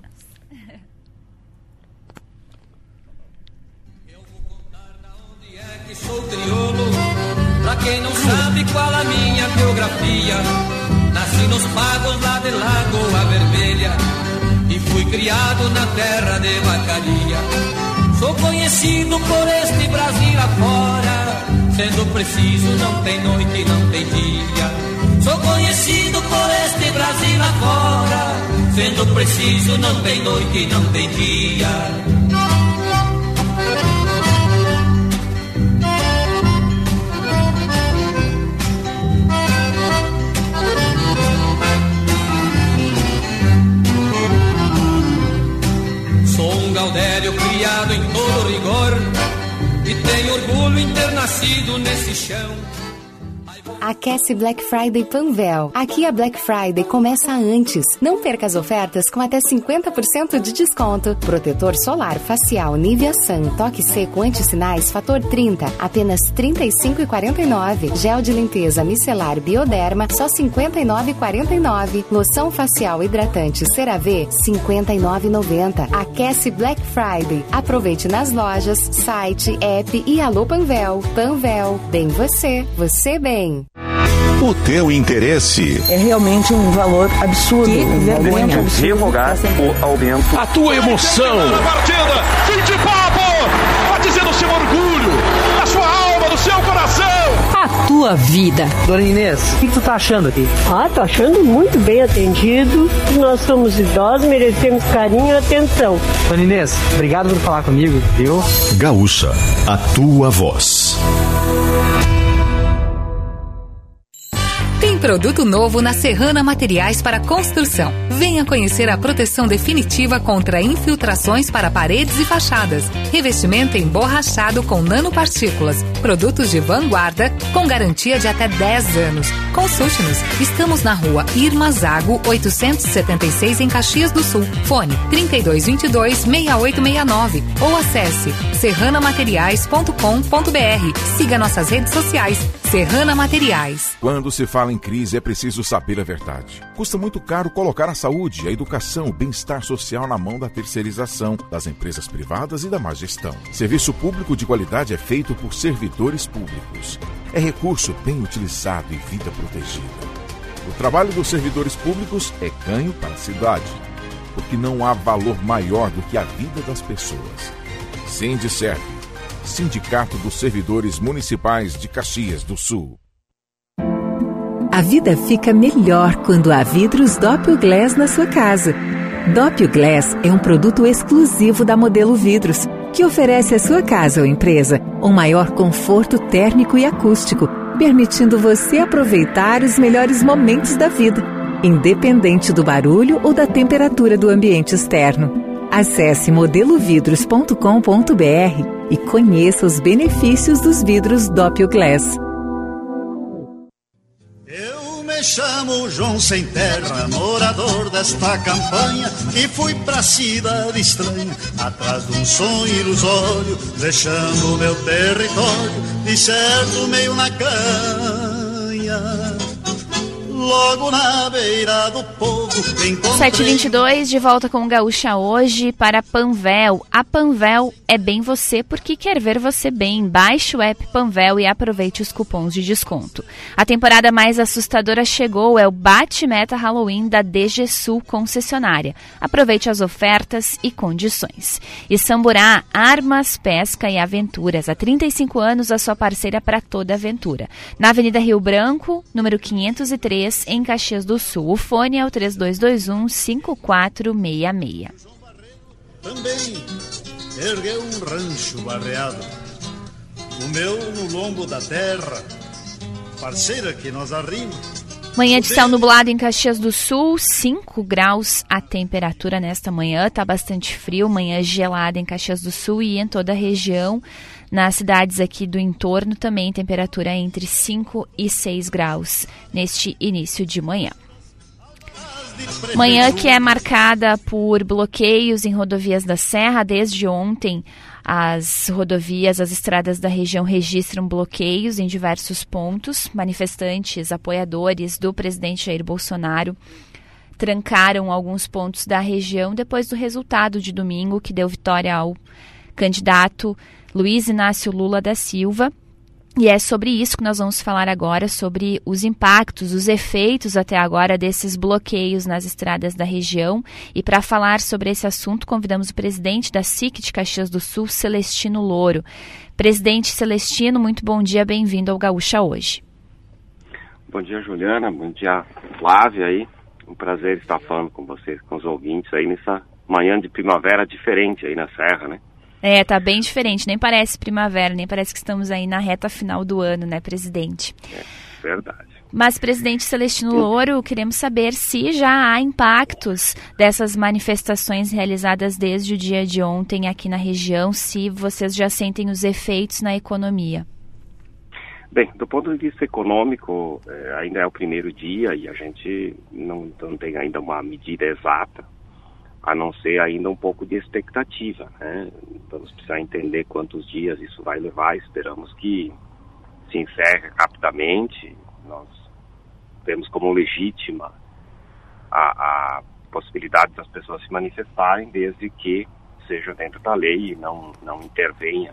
Eu vou contar da onde é que sou crioulo, pra quem não sabe qual a minha biografia. Nasci nos pagos lá de Lagoa Vermelha e fui criado na terra de Vacaria. Sou conhecido por este Brasil afora, sendo preciso, não tem noite, não tem dia. Sou conhecido por este Brasil afora, sendo preciso, não tem noite, não tem dia. Sou um gaudério criado em todo rigor e tenho orgulho em ter nascido nesse chão. Aquece Black Friday Panvel. Aqui a Black Friday começa antes. Não perca as ofertas com até 50% de desconto. Protetor solar facial Nivea Sun Toque Seco Anti-Sinais Fator 30, apenas R$ 35,49. Gel de limpeza micelar Bioderma, só R$ 59,49. Loção facial hidratante CeraVe, R$ 59,90. Aquece Black Friday. Aproveite nas lojas, site, app e Alô Panvel. Panvel, bem você, você bem. O teu interesse é realmente um valor absurdo. Vergonha. Revogar o aumento. A tua emoção. Na partida, fim de papo! Vai dizendo o seu orgulho, da sua alma, do seu coração. A tua vida. Dona Inês, o que tu tá achando aqui? Tô achando muito bem atendido. Nós somos idosos, merecemos carinho e atenção. Dona Inês, obrigado por falar comigo, viu? Gaúcha, a tua voz. Tem produto novo na Serrana Materiais para Construção. Venha conhecer a proteção definitiva contra infiltrações para paredes e fachadas. Revestimento emborrachado com nanopartículas. Produtos de vanguarda com garantia de até 10 anos. Consulte-nos. Estamos na rua Irma Zago, 876 em Caxias do Sul. Fone 3222-6869 ou acesse serranamateriais.com.br. Siga nossas redes sociais. Serrana Materiais. Quando se fala em crise, é preciso saber a verdade. Custa muito caro colocar a saúde, a educação, o bem-estar social na mão da terceirização, das empresas privadas e da má gestão. Serviço público de qualidade é feito por servidores públicos. É recurso bem utilizado e vida protegida. O trabalho dos servidores públicos é ganho para a cidade, porque não há valor maior do que a vida das pessoas. Sindiserve, Sindicato dos Servidores Municipais de Caxias do Sul. A vida fica melhor quando há vidros Doppio Glass na sua casa. Doppio Glass é um produto exclusivo da Modelo Vidros, que oferece à sua casa ou empresa um maior conforto térmico e acústico, permitindo você aproveitar os melhores momentos da vida, independente do barulho ou da temperatura do ambiente externo. Acesse modelovidros.com.br e conheça os benefícios dos vidros Doppio Glass. Me chamo João Sem Terra, morador desta campanha, e fui pra cidade estranha, atrás de um sonho ilusório, deixando meu território, de certo meio na canha. Logo na beira do povo, 7h22, de volta com o Gaúcha hoje para Panvel. A Panvel é bem você porque quer ver você bem. Baixe o app Panvel e aproveite os cupons de desconto. A temporada mais assustadora chegou, é o Bate-Meta Halloween da DG Sul concessionária. Aproveite as ofertas e condições. E Samburá, armas, pesca e aventuras. Há 35 anos, a sua parceira para toda aventura. Na Avenida Rio Branco, número 503, em Caxias do Sul. O fone é o 3221-5466. Também ergueu um rancho barreado, o meu no lombo da terra, parceira que nós arrimos. Manhã de céu nublado em Caxias do Sul, 5 graus a temperatura nesta manhã, está bastante frio, manhã gelada em Caxias do Sul e em toda a região. Nas cidades aqui do entorno também temperatura entre 5 e 6 graus neste início de manhã. Manhã que é marcada por bloqueios em rodovias da Serra. Desde ontem, as rodovias, as estradas da região registram bloqueios em diversos pontos. Manifestantes, apoiadores do presidente Jair Bolsonaro trancaram alguns pontos da região depois do resultado de domingo, que deu vitória ao candidato Luiz Inácio Lula da Silva. E é sobre isso que nós vamos falar agora, sobre os impactos, os efeitos até agora desses bloqueios nas estradas da região. E para falar sobre esse assunto, convidamos o presidente da SIC de Caxias do Sul, Celestino Louro. Presidente Celestino, muito bom dia, bem-vindo ao Gaúcha hoje. Bom dia, Juliana, bom dia, Flávia aí. Um prazer estar falando com vocês, com os ouvintes aí nessa manhã de primavera diferente aí na Serra, né? É, tá bem diferente, nem parece primavera, nem parece que estamos aí na reta final do ano, né, presidente? É, verdade. Mas, presidente Celestino Louro, queremos saber se já há impactos dessas manifestações realizadas desde o dia de ontem aqui na região, se vocês já sentem os efeitos na economia. Bem, do ponto de vista econômico, ainda é o primeiro dia e a gente não tem ainda uma medida exata, a não ser ainda um pouco de expectativa, né? Vamos precisar entender quantos dias isso vai levar. Esperamos que se encerre rapidamente. Nós vemos como legítima a possibilidade das pessoas se manifestarem, desde que seja dentro da lei e não intervenha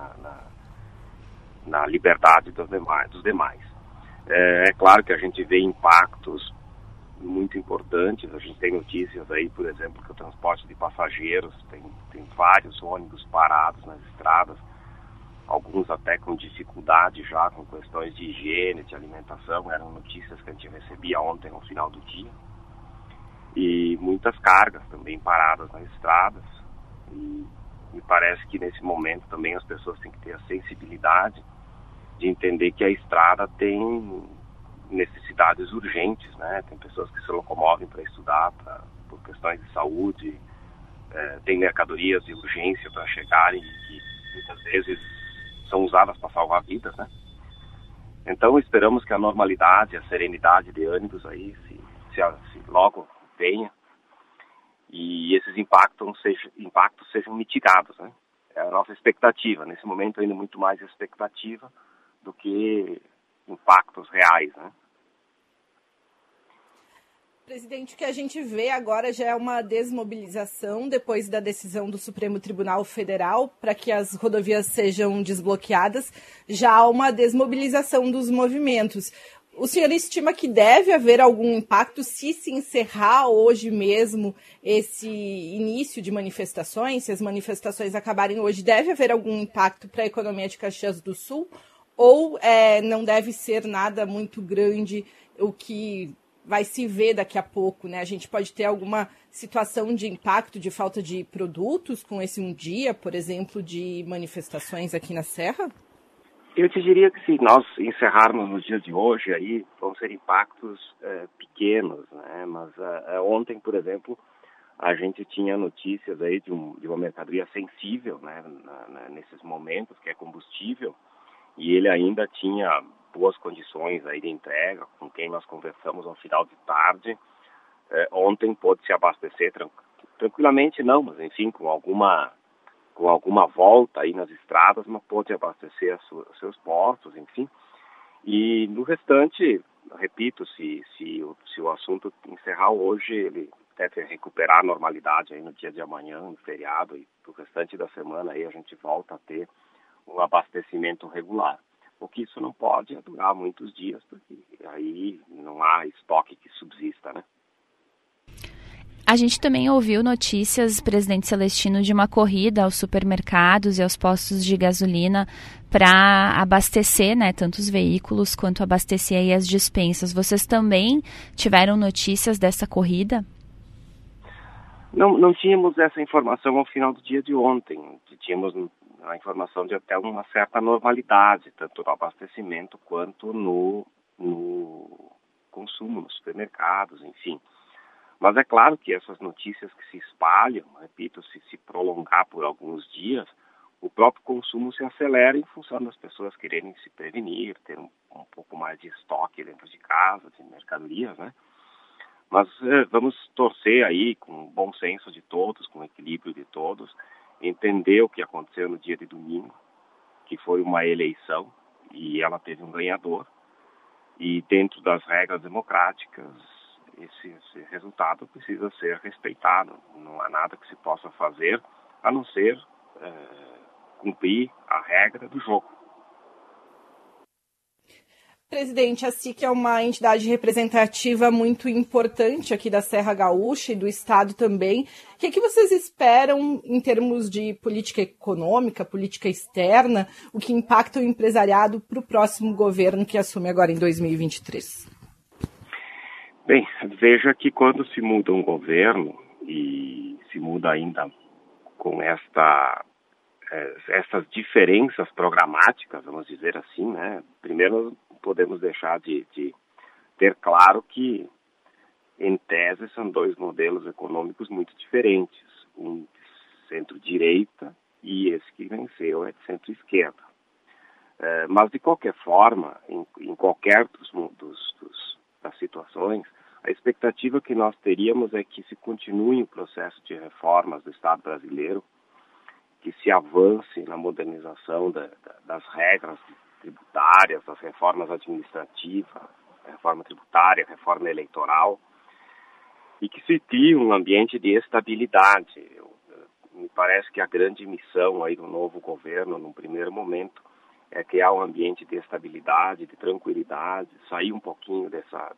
na liberdade dos demais. É claro que a gente vê impactos muito importantes. A gente tem notícias aí, por exemplo, que o transporte de passageiros tem vários ônibus parados nas estradas, alguns até com dificuldade já, com questões de higiene, de alimentação. Eram notícias que a gente recebia ontem no final do dia. E muitas cargas também paradas nas estradas. E me parece que nesse momento também as pessoas têm que ter a sensibilidade de entender que a estrada tem necessidades urgentes, né? Tem pessoas que se locomovem para estudar, por questões de saúde, tem mercadorias de urgência para chegarem, que muitas vezes são usadas para salvar vidas, né? Então esperamos que a normalidade, a serenidade de ânimos aí se logo venha e esses impactos sejam mitigados, né? É a nossa expectativa. Nesse momento ainda muito mais expectativa do que impactos reais, né? Presidente, o que a gente vê agora já é uma desmobilização depois da decisão do Supremo Tribunal Federal para que as rodovias sejam desbloqueadas, já há uma desmobilização dos movimentos. O senhor estima que deve haver algum impacto se encerrar hoje mesmo esse início de manifestações? Se as manifestações acabarem hoje, deve haver algum impacto para a economia de Caxias do Sul? Ou não deve ser nada muito grande o que vai se ver daqui a pouco, né? A gente pode ter alguma situação de impacto, de falta de produtos com esse um dia, por exemplo, de manifestações aqui na Serra? Eu te diria que se nós encerrarmos no dia de hoje, aí vão ser impactos pequenos, né? Mas ontem, por exemplo, a gente tinha notícias aí de uma mercadoria sensível, né? Nesses momentos, que é combustível, e ele ainda tinha boas condições aí de entrega, com quem nós conversamos ao final de tarde. Ontem pôde se abastecer tranquilamente, não, mas enfim, com alguma volta aí nas estradas, mas pôde abastecer os seus postos, enfim. E no restante, repito, se o assunto encerrar hoje, ele deve recuperar a normalidade aí no dia de amanhã, no feriado, e no restante da semana aí a gente volta a ter um abastecimento regular. O que isso não pode durar muitos dias, porque aí não há estoque que subsista, né? A gente também ouviu notícias, presidente Celestino, de uma corrida aos supermercados e aos postos de gasolina para abastecer, né, tanto os veículos quanto abastecer aí as despensas. Vocês também tiveram notícias dessa corrida? Não tínhamos essa informação ao final do dia de ontem. Tínhamos a informação de até uma certa normalidade, tanto no abastecimento quanto no consumo, nos supermercados, enfim. Mas é claro que essas notícias que se espalham, repito, se prolongar por alguns dias, o próprio consumo se acelera em função das pessoas quererem se prevenir, ter um pouco mais de estoque dentro de casa, de mercadorias, né? Mas vamos torcer aí com o bom senso de todos, com o equilíbrio de todos, entender o que aconteceu no dia de domingo, que foi uma eleição e ela teve um ganhador. E dentro das regras democráticas, esse resultado precisa ser respeitado. Não há nada que se possa fazer a não ser cumprir a regra do jogo. Presidente, a SIC é uma entidade representativa muito importante aqui da Serra Gaúcha e do Estado também. O que vocês esperam em termos de política econômica, política externa, o que impacta o empresariado para o próximo governo que assume agora em 2023? Bem, veja que quando se muda um governo e se muda ainda com essas diferenças programáticas, vamos dizer assim, né? Primeiro, podemos deixar de ter claro que, em tese, são dois modelos econômicos muito diferentes. Um de centro-direita e esse que venceu é de centro-esquerda. Mas, de qualquer forma, em qualquer das situações, a expectativa que nós teríamos é que se continue o processo de reformas do Estado brasileiro, que se avance na modernização das regras tributárias, das reformas administrativas, reforma tributária, reforma eleitoral, e que se crie um ambiente de estabilidade. Me parece que a grande missão aí do novo governo, num primeiro momento, é criar um ambiente de estabilidade, de tranquilidade, sair um pouquinho dessa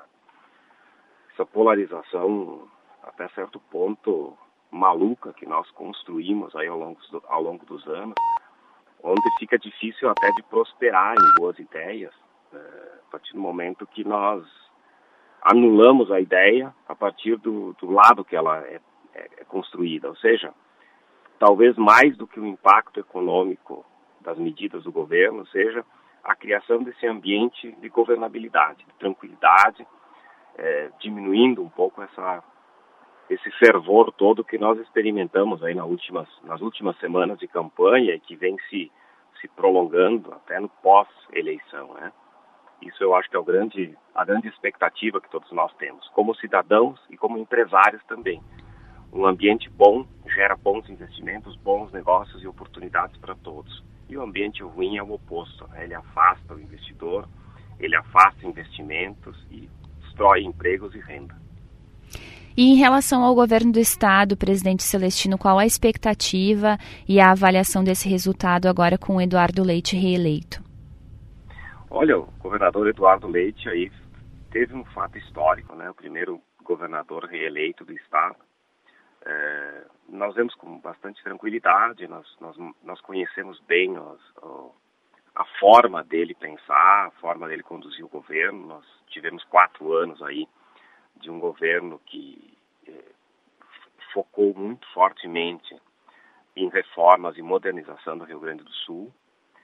polarização até certo ponto maluca que nós construímos aí ao longo dos anos, onde fica difícil até de prosperar em boas ideias, a partir do momento que nós anulamos a ideia a partir do lado que ela é construída. Ou seja, talvez mais do que o impacto econômico das medidas do governo, seja a criação desse ambiente de governabilidade, de tranquilidade, diminuindo um pouco esse fervor todo que nós experimentamos aí nas últimas semanas de campanha e que vem se prolongando até no pós-eleição, né? Isso eu acho que é a grande expectativa que todos nós temos, como cidadãos e como empresários também. Um ambiente bom gera bons investimentos, bons negócios e oportunidades para todos. E o ambiente ruim é o oposto, né? Ele afasta o investidor, ele afasta investimentos e destrói empregos e renda. E em relação ao governo do Estado, presidente Celestino, qual a expectativa e a avaliação desse resultado agora com o Eduardo Leite reeleito? Olha, o governador Eduardo Leite aí teve um fato histórico, né? O primeiro governador reeleito do Estado. Nós vemos com bastante tranquilidade, nós conhecemos bem a forma dele pensar, a forma dele conduzir o governo. Nós tivemos 4 anos aí de um governo que focou muito fortemente em reformas e modernização do Rio Grande do Sul,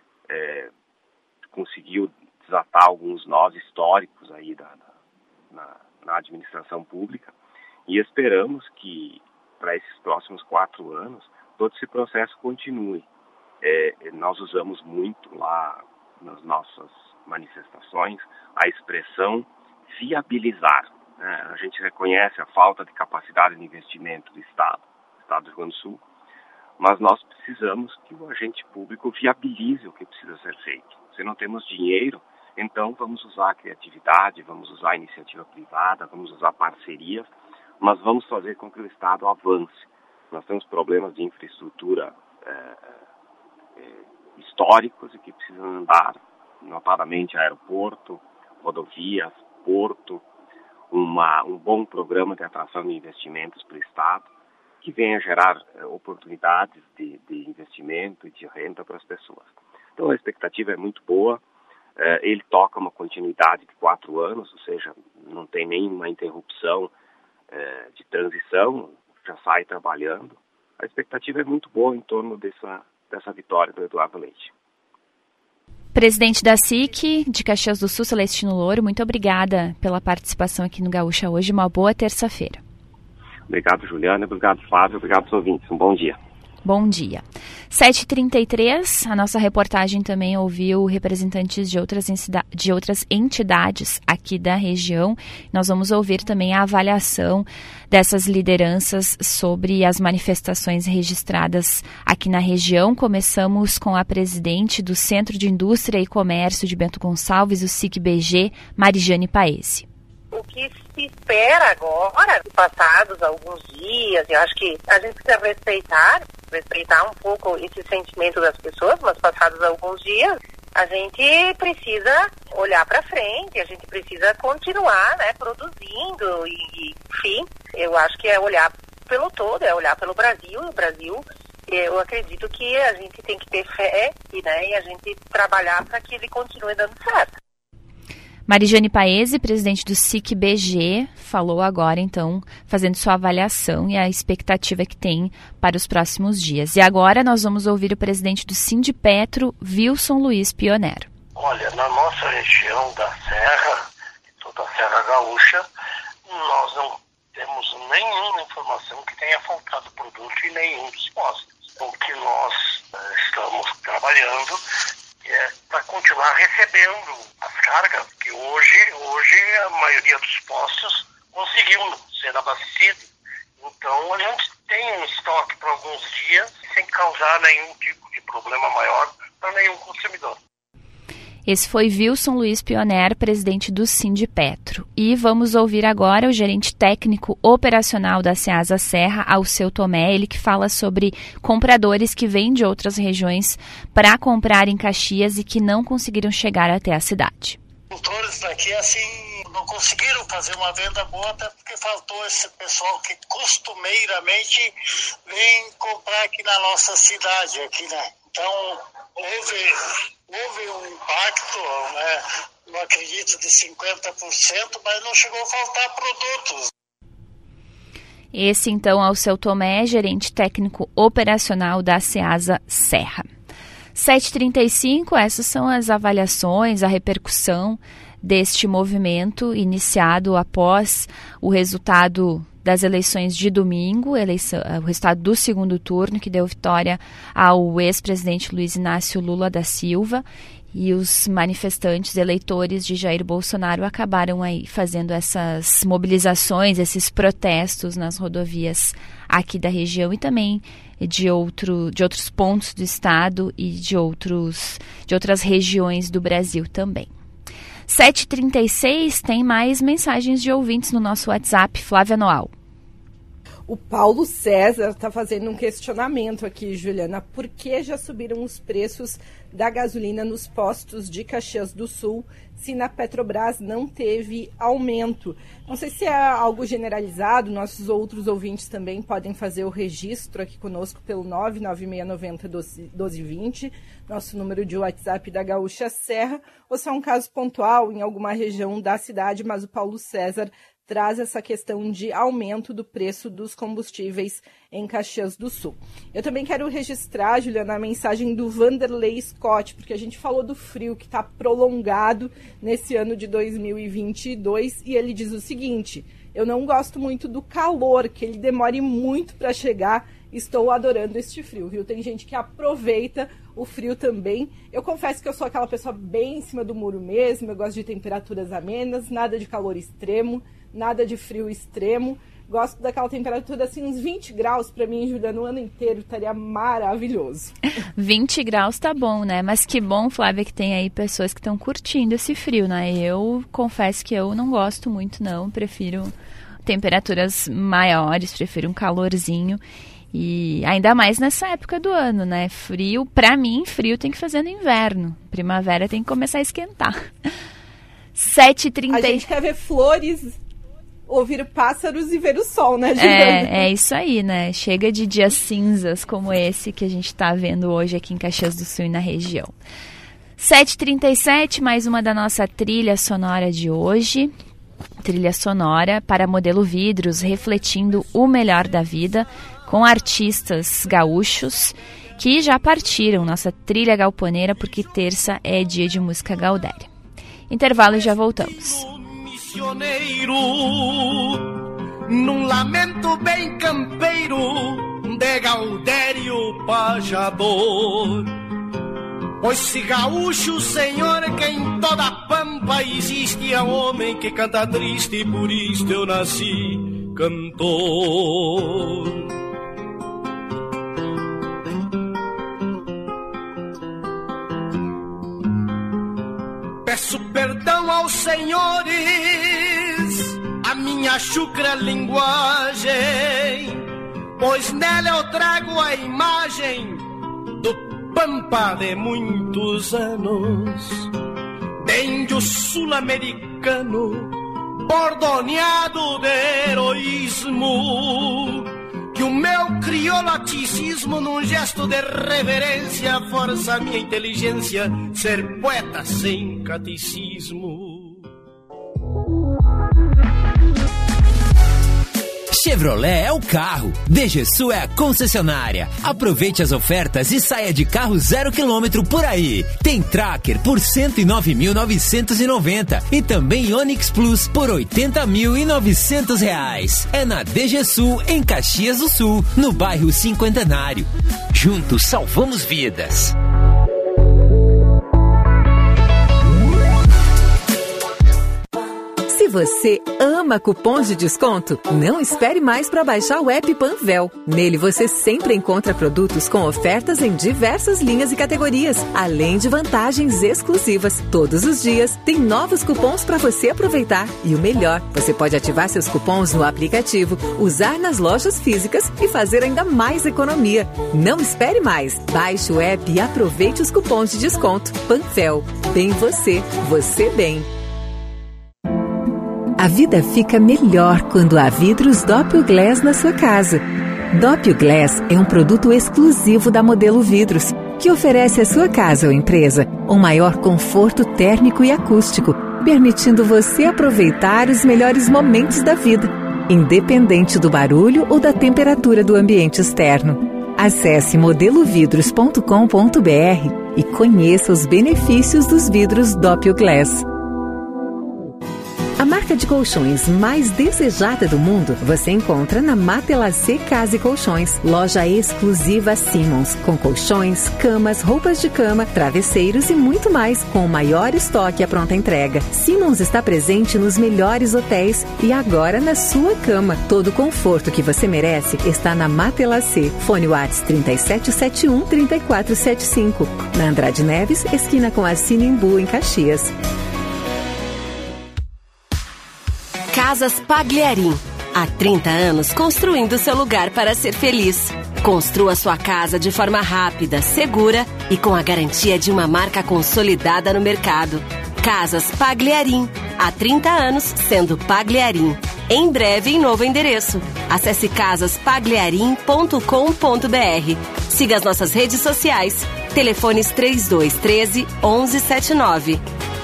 conseguiu desatar alguns nós históricos aí na administração pública e esperamos que para esses próximos 4 anos todo esse processo continue. Nós usamos muito lá nas nossas manifestações a expressão viabilizar. A gente reconhece a falta de capacidade de investimento do Estado do Rio Grande do Sul, mas nós precisamos que o agente público viabilize o que precisa ser feito. Se não temos dinheiro, então vamos usar a criatividade, vamos usar a iniciativa privada, vamos usar parcerias, mas vamos fazer com que o Estado avance. Nós temos problemas de infraestrutura históricos e que precisam andar, notadamente aeroporto, rodovias, porto, um bom programa de atração de investimentos para o Estado, que venha gerar oportunidades de investimento e de renda para as pessoas. Então a expectativa é muito boa, ele toca uma continuidade de 4 anos, ou seja, não tem nenhuma interrupção de transição, já sai trabalhando. A expectativa é muito boa em torno dessa vitória do Eduardo Leite. Presidente da SIC de Caxias do Sul, Celestino Louro, muito obrigada pela participação aqui no Gaúcha hoje. Uma boa terça-feira. Obrigado, Juliana. Obrigado, Flávio. Obrigado aos ouvintes. Um bom dia. Bom dia. 7h33, a nossa reportagem também ouviu representantes de outras entidades aqui da região. Nós vamos ouvir também a avaliação dessas lideranças sobre as manifestações registradas aqui na região. Começamos com a presidente do Centro de Indústria e Comércio de Bento Gonçalves, o SIC-BG, Marijane Paese. O que se espera agora, passados alguns dias, eu acho que a gente precisa respeitar um pouco esse sentimento das pessoas, mas passados alguns dias, a gente precisa olhar para frente, a gente precisa continuar, né, produzindo e, enfim, eu acho que é olhar pelo todo, é olhar pelo Brasil, e o Brasil, eu acredito que a gente tem que ter fé e a gente trabalhar para que ele continue dando certo. Marijane Paese, presidente do SIC-BG, falou agora, então, fazendo sua avaliação e a expectativa que tem para os próximos dias. E agora nós vamos ouvir o presidente do Sindipetro, Wilson Luiz Pionero. Olha, na nossa região da Serra, toda a Serra Gaúcha, nós não temos nenhuma informação que tenha faltado produto em nenhum dos postos. O que nós estamos trabalhando para continuar recebendo as cargas, que hoje a maioria dos postos conseguiu ser abastecido. Então a gente tem um estoque para alguns dias sem causar nenhum tipo de problema maior para nenhum consumidor. Esse foi Wilson Luiz Pioner, presidente do Sindipetro. E vamos ouvir agora o gerente técnico operacional da Ceasa Serra, Alceu Tomé, ele que fala sobre compradores que vêm de outras regiões para comprar em Caxias e que não conseguiram chegar até a cidade. Os produtores daqui, assim, não conseguiram fazer uma venda boa, até porque faltou esse pessoal que costumeiramente vem comprar aqui na nossa cidade, aqui, né? Então, houve um impacto, né? Não acredito, de 50%, mas não chegou a faltar produtos. Esse, então, é o Alceu Tomé, gerente técnico operacional da Ceasa Serra. 7h35, essas são as avaliações, a repercussão deste movimento iniciado após o resultado das eleições de domingo, o resultado do segundo turno, que deu vitória ao ex-presidente Luiz Inácio Lula da Silva, e os manifestantes eleitores de Jair Bolsonaro acabaram aí fazendo essas mobilizações, esses protestos nas rodovias aqui da região e também de outros pontos do estado e de outras regiões do Brasil também. 7h36, tem mais mensagens de ouvintes no nosso WhatsApp. Flávia Noal. O Paulo César está fazendo um questionamento aqui, Juliana. Por que já subiram os preços da gasolina nos postos de Caxias do Sul, se na Petrobras não teve aumento? Não sei se é algo generalizado, nossos outros ouvintes também podem fazer o registro aqui conosco pelo 99690-1220, nosso número de WhatsApp da Gaúcha Serra, ou se é um caso pontual em alguma região da cidade, mas o Paulo César traz essa questão de aumento do preço dos combustíveis em Caxias do Sul. Eu também quero registrar, Juliana, a mensagem do Vanderlei Scott, porque a gente falou do frio que está prolongado nesse ano de 2022, e ele diz o seguinte: eu não gosto muito do calor, que ele demore muito para chegar, estou adorando este frio, viu? Tem gente que aproveita o frio também. Eu confesso que eu sou aquela pessoa bem em cima do muro mesmo, eu gosto de temperaturas amenas, nada de calor extremo, nada de frio extremo. Gosto daquela temperatura, assim, uns 20 graus para mim, Juliana, o ano inteiro estaria maravilhoso. 20 graus tá bom, né? Mas que bom, Flávia, que tem aí pessoas que estão curtindo esse frio, né? Eu confesso que eu não gosto muito, não. Prefiro temperaturas maiores, prefiro um calorzinho. E ainda mais nessa época do ano, né? Frio, pra mim, frio tem que fazer no inverno. Primavera tem que começar a esquentar. 7h30. A gente quer ver flores, ouvir pássaros e ver o sol, né, Juliana? É isso aí, né? Chega de dias cinzas como esse que a gente tá vendo hoje aqui em Caxias do Sul e na região. 7h37, mais uma da nossa trilha sonora de hoje. Trilha sonora para Modelo Vidros, refletindo o melhor da vida, com artistas gaúchos que já partiram, nossa trilha galponeira, porque terça é dia de música gaudéria. Intervalo e já voltamos. Missioneiro, num lamento bem campeiro de Gaudério Pajador. Pois se gaúcho, senhor, que em toda a pampa existe um homem que canta triste, e por isto eu nasci cantor. Peço perdão aos senhores, a minha chucra linguagem, pois nela eu trago a imagem do pampa de muitos anos, de índio sul-americano, bordoneado de heroísmo, que o meu criolaticismo, num gesto de reverência, força a minha inteligência, ser poeta sem catecismo. Chevrolet é o carro, DGSU é a concessionária. Aproveite as ofertas e saia de carro 0 km por aí. Tem Tracker por R$ 109.990 e também Onix Plus por R$ 80.900. É na DGSU, em Caxias do Sul, no bairro Cinquentenário. Juntos salvamos vidas. E você ama cupons de desconto? Não espere mais para baixar o app Panvel. Nele você sempre encontra produtos com ofertas em diversas linhas e categorias, além de vantagens exclusivas. Todos os dias tem novos cupons para você aproveitar. E o melhor, você pode ativar seus cupons no aplicativo, usar nas lojas físicas e fazer ainda mais economia. Não espere mais. Baixe o app e aproveite os cupons de desconto. Panvel. Bem você, você bem. A vida fica melhor quando há vidros Doppio Glass na sua casa. Doppio Glass é um produto exclusivo da Modelo Vidros, que oferece à sua casa ou empresa um maior conforto térmico e acústico, permitindo você aproveitar os melhores momentos da vida, independente do barulho ou da temperatura do ambiente externo. Acesse modelovidros.com.br e conheça os benefícios dos vidros Doppio Glass. A marca de colchões mais desejada do mundo você encontra na Matelacê Casa e Colchões, loja exclusiva Simmons, com colchões, camas, roupas de cama, travesseiros e muito mais, com o maior estoque à pronta entrega. Simmons está presente nos melhores hotéis e agora na sua cama. Todo o conforto que você merece está na Matelacê. Fone WhatsApp 3771-3475. Na Andrade Neves, esquina com a Sinimbu, em Caxias. Casas Pagliarim. Há 30 anos construindo seu lugar para ser feliz. Construa sua casa de forma rápida, segura e com a garantia de uma marca consolidada no mercado. Casas Pagliarim. Há 30 anos sendo Pagliarim. Em breve em novo endereço. Acesse casaspagliarim.com.br. Siga as nossas redes sociais. Telefones 3213 1179.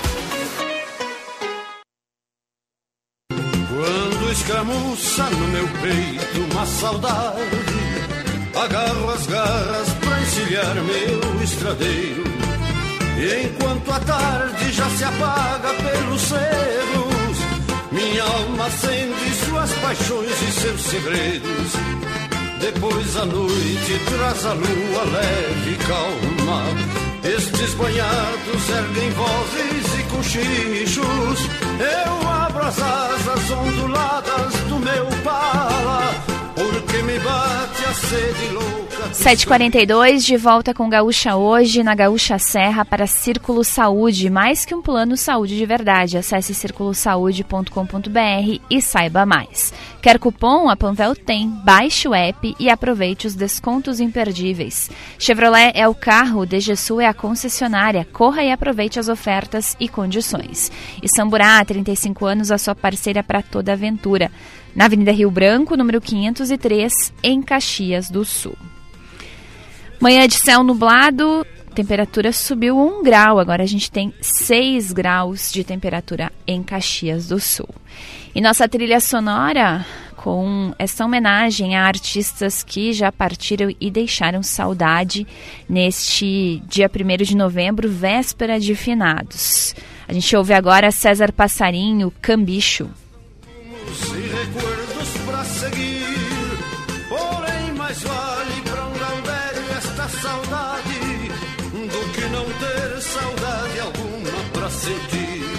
Escamuça no meu peito uma saudade, agarro as garras pra encilhar meu estradeiro. E enquanto a tarde já se apaga pelos cerros, minha alma acende suas paixões e seus segredos. Depois a noite traz a lua leve e calma. Estes banhados erguem vozes e cochichos. Eu abro as asas onduladas do meu pala, porque me bate a sede louca. 7h42, de volta com Gaúcha hoje, na Gaúcha Serra, para Círculo Saúde. Mais que um plano saúde de verdade. Acesse circulosaude.com.br e saiba mais. Quer cupom? A Panvel tem. Baixe o app e aproveite os descontos imperdíveis. Chevrolet é o carro, DGSU é a concessionária. Corra e aproveite as ofertas e condições. E Samburá, há 35 anos, a sua parceira para toda aventura. Na Avenida Rio Branco, número 503, em Caxias do Sul. Manhã de céu nublado, temperatura subiu 1 grau, agora a gente tem 6 graus de temperatura em Caxias do Sul. E nossa trilha sonora, com essa homenagem a artistas que já partiram e deixaram saudade neste dia 1º de novembro, véspera de finados. A gente ouve agora César Passarinho, Cambicho. E recuerdos pra seguir, porém mais vale pra um gaudério esta saudade do que não ter saudade alguma pra sentir.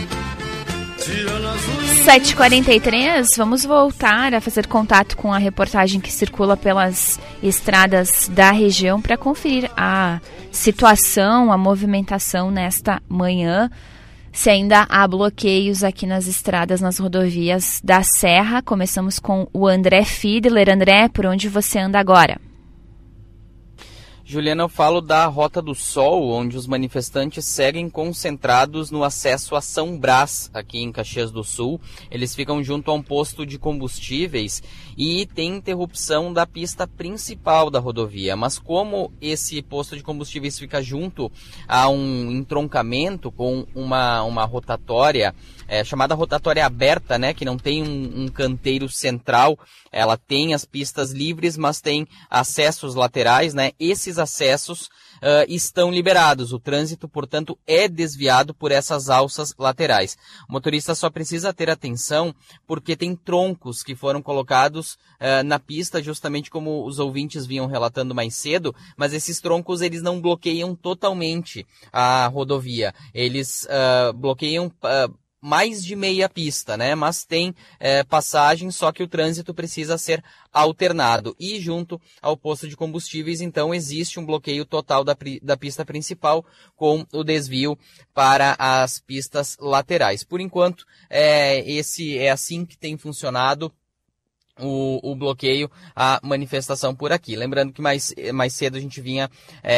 7h43, vamos voltar a fazer contato com a reportagem que circula pelas estradas da região para conferir a situação, a movimentação nesta manhã. Se ainda há bloqueios aqui nas estradas, nas rodovias da Serra. Começamos com o André Fiedler. André, por onde você anda agora? Juliana, eu falo da Rota do Sol, onde os manifestantes seguem concentrados no acesso a São Brás, aqui em Caxias do Sul. Eles ficam junto a um posto de combustíveis e tem interrupção da pista principal da rodovia. Mas como esse posto de combustíveis fica junto a um entroncamento com uma rotatória, chamada rotatória aberta, né, que não tem um canteiro central, ela tem as pistas livres, mas tem acessos laterais, né? Esses acessos estão liberados. O trânsito, portanto, é desviado por essas alças laterais. O motorista só precisa ter atenção porque tem troncos que foram colocados na pista, justamente como os ouvintes vinham relatando mais cedo, mas esses troncos eles não bloqueiam totalmente a rodovia. Eles bloqueiam mais de meia pista, né? Mas tem passagem, só que o trânsito precisa ser alternado. E junto ao posto de combustíveis, então, existe um bloqueio total da pista principal com o desvio para as pistas laterais. Por enquanto, é assim que tem funcionado o bloqueio, a manifestação por aqui. Lembrando que mais cedo a gente vinha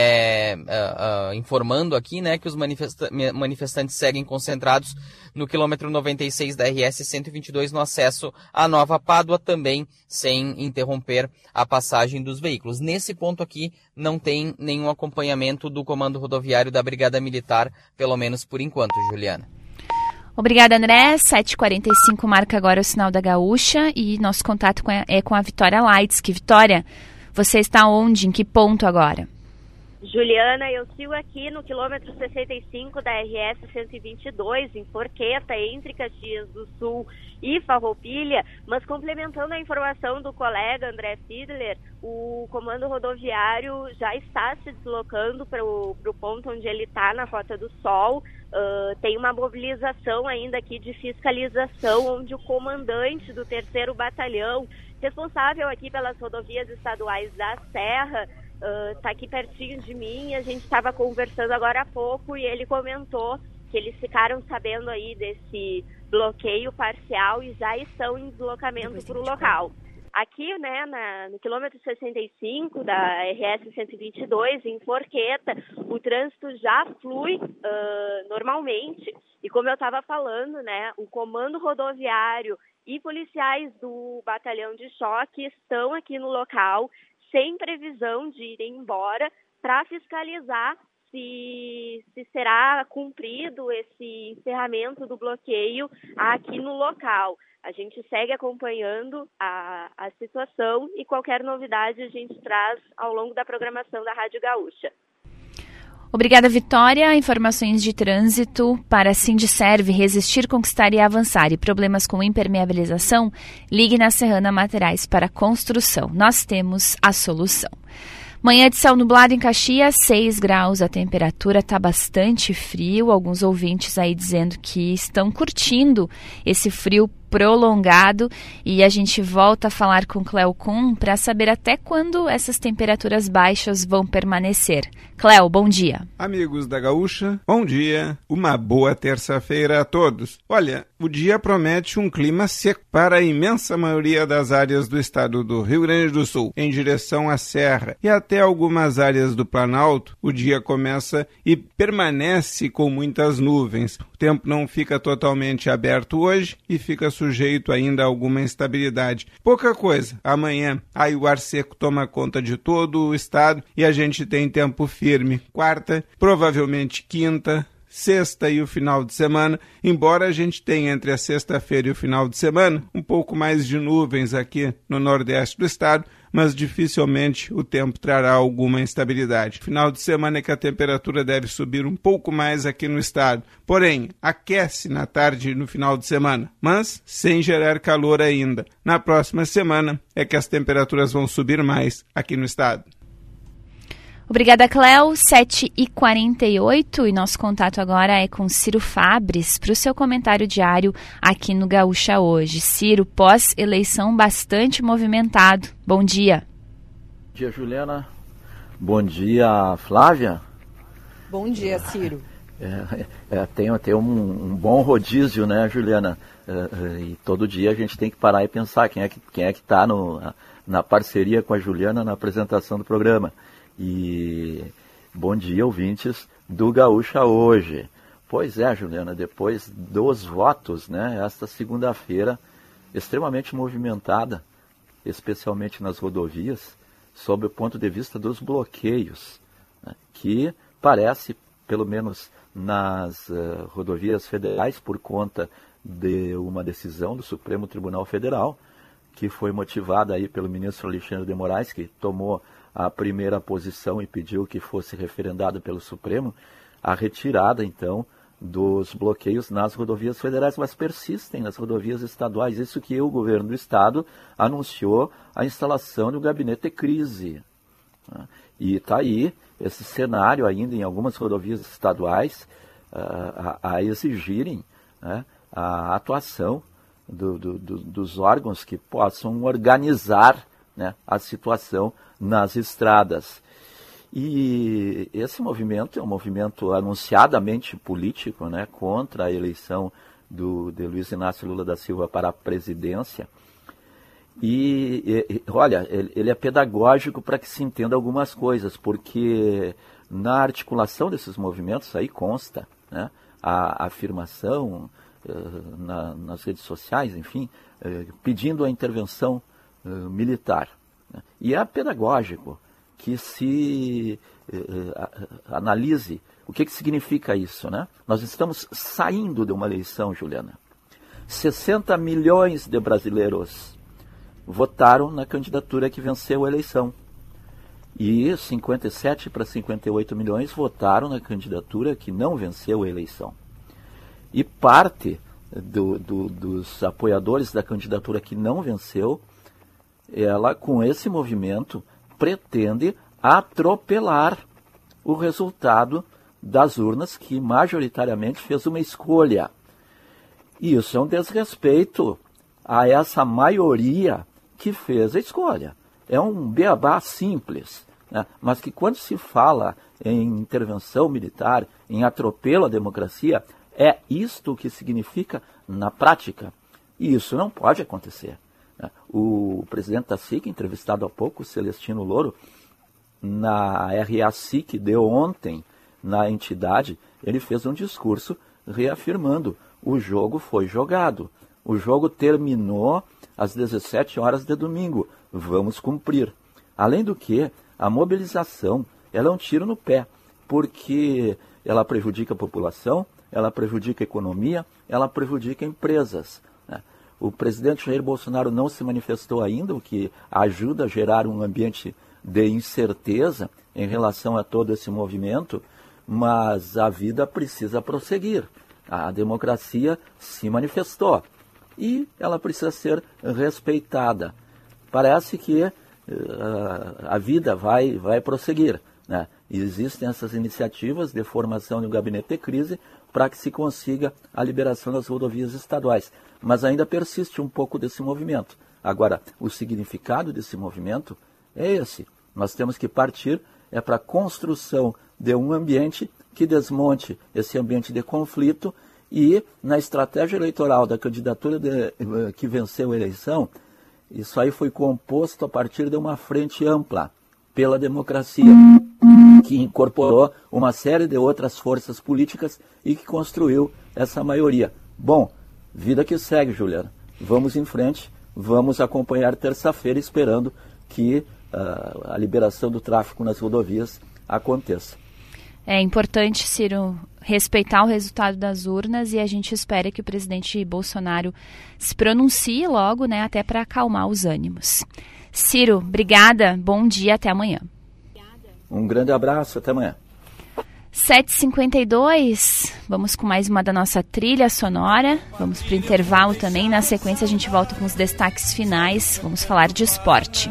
informando aqui, né, que os manifestantes seguem concentrados no quilômetro 96 da RS 122 no acesso à Nova Pádua, também sem interromper a passagem dos veículos. Nesse ponto aqui não tem nenhum acompanhamento do Comando Rodoviário da Brigada Militar, pelo menos por enquanto, Juliana. Obrigada, André. 7h45 marca agora o sinal da Gaúcha e nosso contato é com a Vitória Leitz. Vitória, você está onde? Em que ponto agora? Juliana, eu sigo aqui no quilômetro 65 da RS 122, em Forqueta, entre Caxias do Sul e Farroupilha, mas complementando a informação do colega André Fiedler, o Comando Rodoviário já está se deslocando para o ponto onde ele está, na Rota do Sol. Tem uma mobilização ainda aqui de fiscalização, onde o comandante do 3º Batalhão, responsável aqui pelas rodovias estaduais da Serra, está aqui pertinho de mim. A gente estava conversando agora há pouco e ele comentou que eles ficaram sabendo aí desse bloqueio parcial e já estão em deslocamento para o local. Aqui, né, no quilômetro 65 da RS 122, em Forqueta, o trânsito já flui normalmente. E como eu estava falando, né, o Comando Rodoviário e policiais do Batalhão de Choque estão aqui no local, sem previsão de irem embora, para fiscalizar se será cumprido esse encerramento do bloqueio aqui no local. A gente segue acompanhando a situação e qualquer novidade a gente traz ao longo da programação da Rádio Gaúcha. Obrigada, Vitória. Informações de trânsito para Sindiserve, resistir, conquistar e avançar. E problemas com impermeabilização? Ligue na Serrana Materiais para Construção. Nós temos a solução. Manhã de céu nublado em Caxias, 6 graus, a temperatura está bastante frio. Alguns ouvintes aí dizendo que estão curtindo esse frio prolongado, e a gente volta a falar com Cléo Kuhn para saber até quando essas temperaturas baixas vão permanecer. Cléo, bom dia. Amigos da Gaúcha, bom dia. Uma boa terça-feira a todos. Olha, o dia promete um clima seco para a imensa maioria das áreas do estado do Rio Grande do Sul, em direção à Serra e até algumas áreas do Planalto. O dia começa e permanece com muitas nuvens. O tempo não fica totalmente aberto hoje e fica sujeito ainda a alguma instabilidade. Pouca coisa. Amanhã, aí o ar seco toma conta de todo o estado e a gente tem tempo firme. Quarta, provavelmente quinta, sexta e o final de semana, embora a gente tenha entre a sexta-feira e o final de semana um pouco mais de nuvens aqui no nordeste do estado, mas dificilmente o tempo trará alguma instabilidade. Final de semana é que a temperatura deve subir um pouco mais aqui no estado, porém aquece na tarde e no final de semana, mas sem gerar calor ainda. Na próxima semana é que as temperaturas vão subir mais aqui no estado. Obrigada, Cléo. 7h48 e nosso contato agora é com Ciro Fabres para o seu comentário diário aqui no Gaúcha Hoje. Ciro, pós-eleição bastante movimentado. Bom dia. Bom dia, Juliana. Bom dia, Flávia. Bom dia, Ciro. Tem um bom rodízio, né, Juliana? E todo dia a gente tem que parar e pensar quem é que está na parceria com a Juliana na apresentação do programa. E bom dia, ouvintes do Gaúcha Hoje. Pois é, Juliana, depois dos votos, né, esta segunda-feira extremamente movimentada, especialmente nas rodovias, sob o ponto de vista dos bloqueios, né, que parece, pelo menos nas rodovias federais, por conta de uma decisão do Supremo Tribunal Federal, que foi motivada aí pelo ministro Alexandre de Moraes, que tomou a primeira posição e pediu que fosse referendado pelo Supremo, a retirada, então, dos bloqueios nas rodovias federais, mas persistem nas rodovias estaduais. Isso que o governo do estado anunciou a instalação do gabinete de crise. E está aí esse cenário ainda em algumas rodovias estaduais a exigirem, né, a atuação dos órgãos que possam organizar, né, a situação nas estradas. E esse movimento é um movimento anunciadamente político, né, contra a eleição de Luiz Inácio Lula da Silva para a presidência. E olha, ele é pedagógico para que se entenda algumas coisas, porque na articulação desses movimentos aí consta, né, a afirmação nas redes sociais, enfim, pedindo a intervenção militar. Né? E é pedagógico que se analise o que significa isso, né? Nós estamos saindo de uma eleição, Juliana. 60 milhões de brasileiros votaram na candidatura que venceu a eleição. E 57 para 58 milhões votaram na candidatura que não venceu a eleição. E parte dos apoiadores da candidatura que não venceu, ela, com esse movimento, pretende atropelar o resultado das urnas, que majoritariamente fez uma escolha. E isso é um desrespeito a essa maioria que fez a escolha. É um beabá simples, né? Mas que quando se fala em intervenção militar, em atropelo à democracia, é isto que significa na prática. E isso não pode acontecer. Né? O presidente da SIC, entrevistado há pouco, Celestino Louro, na RA-SIC de ontem, na entidade, ele fez um discurso reafirmando: o jogo foi jogado, o jogo terminou às 17 horas de domingo, vamos cumprir. Além do que, a mobilização, ela é um tiro no pé, porque ela prejudica a população, ela prejudica a economia, ela prejudica empresas. Né? O presidente Jair Bolsonaro não se manifestou ainda, o que ajuda a gerar um ambiente de incerteza em relação a todo esse movimento, mas a vida precisa prosseguir. A democracia se manifestou e ela precisa ser respeitada. Parece que a vida vai prosseguir, né? Existem essas iniciativas de formação de um gabinete de crise para que se consiga a liberação das rodovias estaduais. Mas ainda persiste um pouco desse movimento. Agora, o significado desse movimento é esse. Nós temos que partir para a construção de um ambiente que desmonte esse ambiente de conflito, e na estratégia eleitoral da candidatura que venceu a eleição, isso aí foi composto a partir de uma frente ampla pela democracia, que incorporou uma série de outras forças políticas e que construiu essa maioria. Bom, vida que segue, Juliana. Vamos em frente, vamos acompanhar terça-feira, esperando que a liberação do tráfego nas rodovias aconteça. É importante, Ciro, respeitar o resultado das urnas, e a gente espera que o presidente Bolsonaro se pronuncie logo, né, até para acalmar os ânimos. Ciro, obrigada, bom dia, até amanhã. Um grande abraço, até amanhã. 7h52, vamos com mais uma da nossa trilha sonora, vamos para o intervalo também, na sequência a gente volta com os destaques finais, vamos falar de esporte.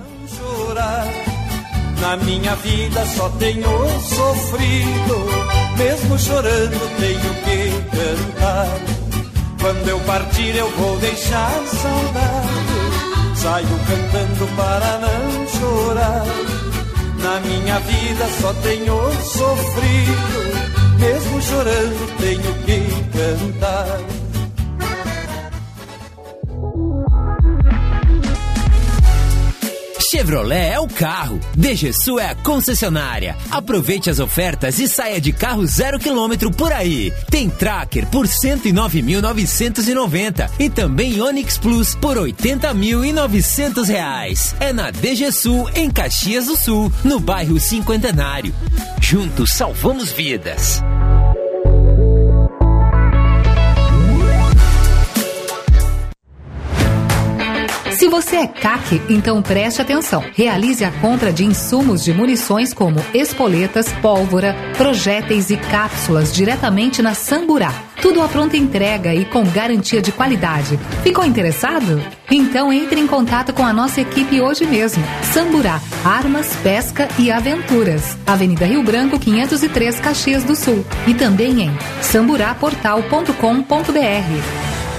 Na minha vida só tenho sofrido, mesmo chorando tenho que cantar. Quando eu partir eu vou deixar saudade, saio cantando para não chorar. Na minha vida só tenho sofrido, mesmo chorando tenho que cantar. Chevrolet é o carro, DGSU é a concessionária. Aproveite as ofertas e saia de carro 0 km por aí. Tem Tracker por R$ 109.990 e também Onix Plus por R$ 80.900. É na DGSU, em Caxias do Sul, no bairro Cinquentenário. Juntos salvamos vidas. Se você é CAC, então preste atenção. Realize a compra de insumos de munições como espoletas, pólvora, projéteis e cápsulas diretamente na Samburá. Tudo à pronta entrega e com garantia de qualidade. Ficou interessado? Então entre em contato com a nossa equipe hoje mesmo. Samburá, Armas, Pesca e Aventuras. Avenida Rio Branco, 503, Caxias do Sul. E também em samburaportal.com.br.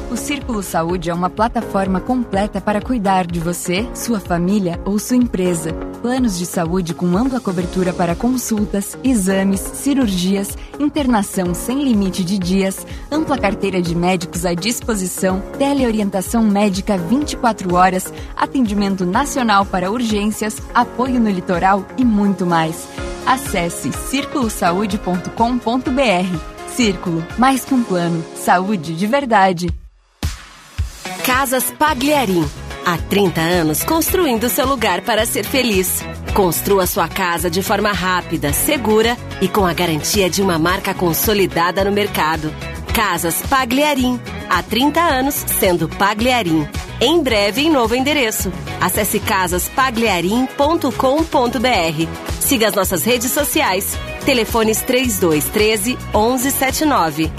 O Círculo Saúde é uma plataforma completa para cuidar de você, sua família ou sua empresa. Planos de saúde com ampla cobertura para consultas, exames, cirurgias, internação sem limite de dias, ampla carteira de médicos à disposição, teleorientação médica 24 horas, atendimento nacional para urgências, apoio no litoral e muito mais. Acesse circulosaude.com.br. Círculo, mais que um plano, saúde de verdade. Casas Pagliarim. Há 30 anos construindo seu lugar para ser feliz. Construa sua casa de forma rápida, segura e com a garantia de uma marca consolidada no mercado. Casas Pagliarim. Há 30 anos sendo Pagliarim. Em breve em novo endereço. Acesse casaspagliarim.com.br. Siga as nossas redes sociais. Telefones 3213 1179.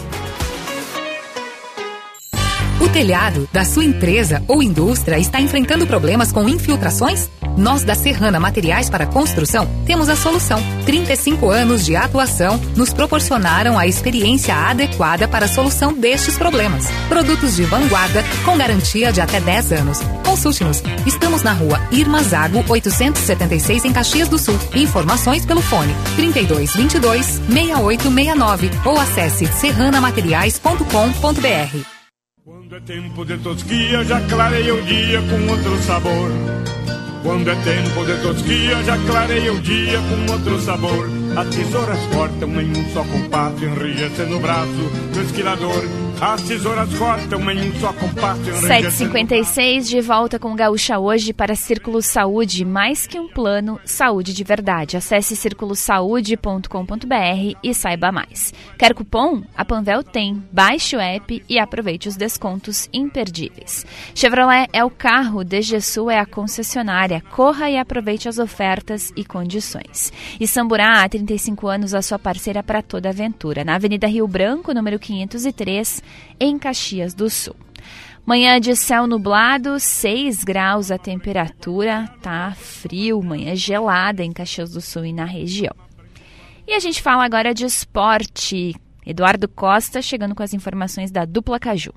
O telhado da sua empresa ou indústria está enfrentando problemas com infiltrações? Nós da Serrana Materiais para Construção temos a solução. 35 anos de atuação nos proporcionaram a experiência adequada para a solução destes problemas. Produtos de vanguarda com garantia de até 10 anos. Consulte-nos. Estamos na rua Irma Zago, 876 em Caxias do Sul. Informações pelo fone 3222-6869 ou acesse serranamateriais.com.br. Quando é tempo de tosquia, já clareia o dia com outro sabor. Quando é tempo de tosquia, já clareia o dia com outro sabor. As tesouras cortam em um só compasso, enrijecendo o braço do esquilador. As tesouras cortam em um só compasso, enrijecendo... 7h56, de volta com Gaúcha hoje para Círculo Saúde, mais que um plano, saúde de verdade. Acesse circulosaude.com.br e saiba mais. Quer cupom? A Panvel tem. Baixe o app e aproveite os descontos imperdíveis. Chevrolet é o carro, DG Sul é a concessionária. Corra e aproveite as ofertas e condições. E Samburá, há 35 anos, a sua parceira para toda aventura. Na Avenida Rio Branco, número 503, em Caxias do Sul. Manhã de céu nublado, 6 graus a temperatura, tá frio, manhã gelada em Caxias do Sul e na região. E a gente fala agora de esporte. Eduardo Costa chegando com as informações da Dupla Caju.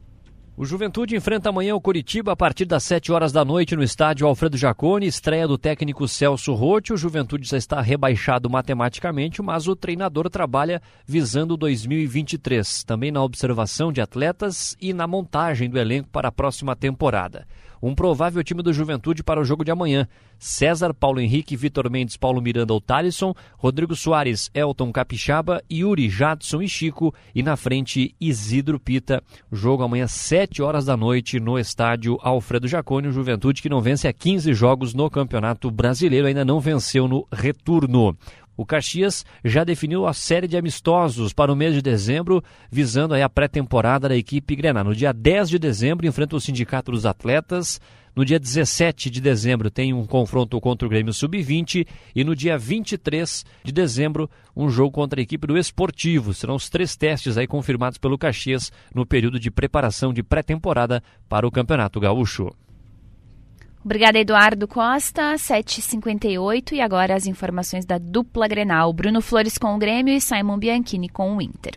O Juventude enfrenta amanhã o Coritiba a partir das 7 horas da noite no estádio Alfredo Jaconi, estreia do técnico Celso Rotti. O Juventude já está rebaixado matematicamente, mas o treinador trabalha visando 2023, também na observação de atletas e na montagem do elenco para a próxima temporada. Um provável time do Juventude para o jogo de amanhã: César, Paulo Henrique, Vitor Mendes, Paulo Miranda ou Thalisson, Rodrigo Soares, Elton Capixaba, Yuri, Jadson e Chico, e na frente Isidro Pita. O jogo amanhã 7 horas da noite no estádio Alfredo Jaconi. O Juventude que não vence há 15 jogos no Campeonato Brasileiro, ainda não venceu no retorno. O Caxias já definiu a série de amistosos para o mês de dezembro, visando aí a pré-temporada da equipe Grenal. No dia 10 de dezembro enfrenta o Sindicato dos Atletas. No dia 17 de dezembro tem um confronto contra o Grêmio Sub-20 e no dia 23 de dezembro um jogo contra a equipe do Esportivo. Serão os 3 testes aí confirmados pelo Caxias no período de preparação de pré-temporada para o Campeonato Gaúcho. Obrigada, Eduardo Costa, 7h58, e agora as informações da Dupla Grenal. Bruno Flores com o Grêmio e Simon Bianchini com o Inter.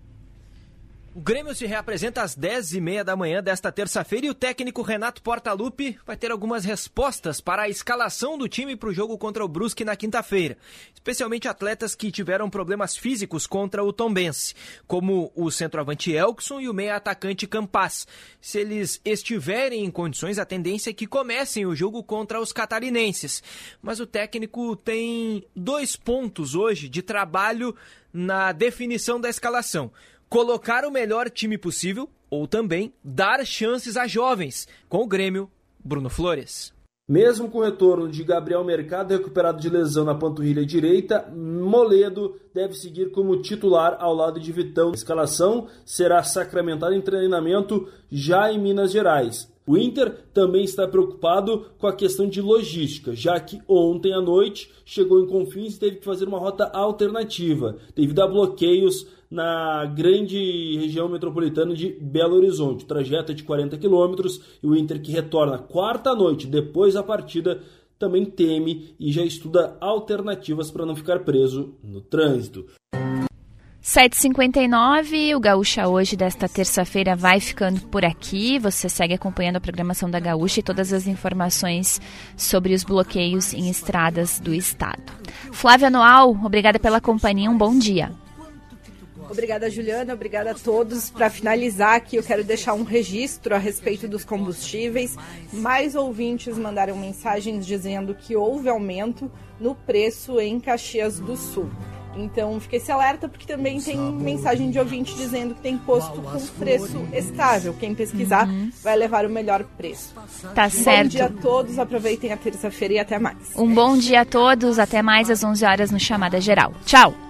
O Grêmio se reapresenta às 10h30 da manhã desta terça-feira e o técnico Renato Portaluppi vai ter algumas respostas para a escalação do time para o jogo contra o Brusque na quinta-feira, especialmente atletas que tiveram problemas físicos contra o Tombense, como o centroavante Elkson e o meia-atacante Campas. Se eles estiverem em condições, a tendência é que comecem o jogo contra os catarinenses. Mas o técnico tem 2 pontos hoje de trabalho na definição da escalação: colocar o melhor time possível ou também dar chances a jovens. Com o Grêmio, Bruno Flores. Mesmo com o retorno de Gabriel Mercado, recuperado de lesão na panturrilha direita, Moledo deve seguir como titular ao lado de Vitão. A escalação será sacramentada em treinamento já em Minas Gerais. O Inter também está preocupado com a questão de logística, já que ontem à noite chegou em Confins e teve que fazer uma rota alternativa, devido a bloqueios na grande região metropolitana de Belo Horizonte. O trajeto é de 40 quilômetros e o Inter, que retorna quarta noite depois da partida, também teme e já estuda alternativas para não ficar preso no trânsito. 7h59, o Gaúcha Hoje desta terça-feira vai ficando por aqui. Você segue acompanhando a programação da Gaúcha e todas as informações sobre os bloqueios em estradas do estado. Flávia Noal, obrigada pela companhia, um bom dia. Obrigada, Juliana, obrigada a todos. Para finalizar aqui, eu quero deixar um registro a respeito dos combustíveis. Mais ouvintes mandaram mensagens dizendo que houve aumento no preço em Caxias do Sul. Então, fique esse alerta, porque também tem mensagem de ouvinte dizendo que tem posto com preço estável. Quem pesquisar vai levar o melhor preço. Tá certo. Bom dia a todos, aproveitem a terça-feira e até mais. Um bom dia a todos, até mais às 11 horas no Chamada Geral. Tchau!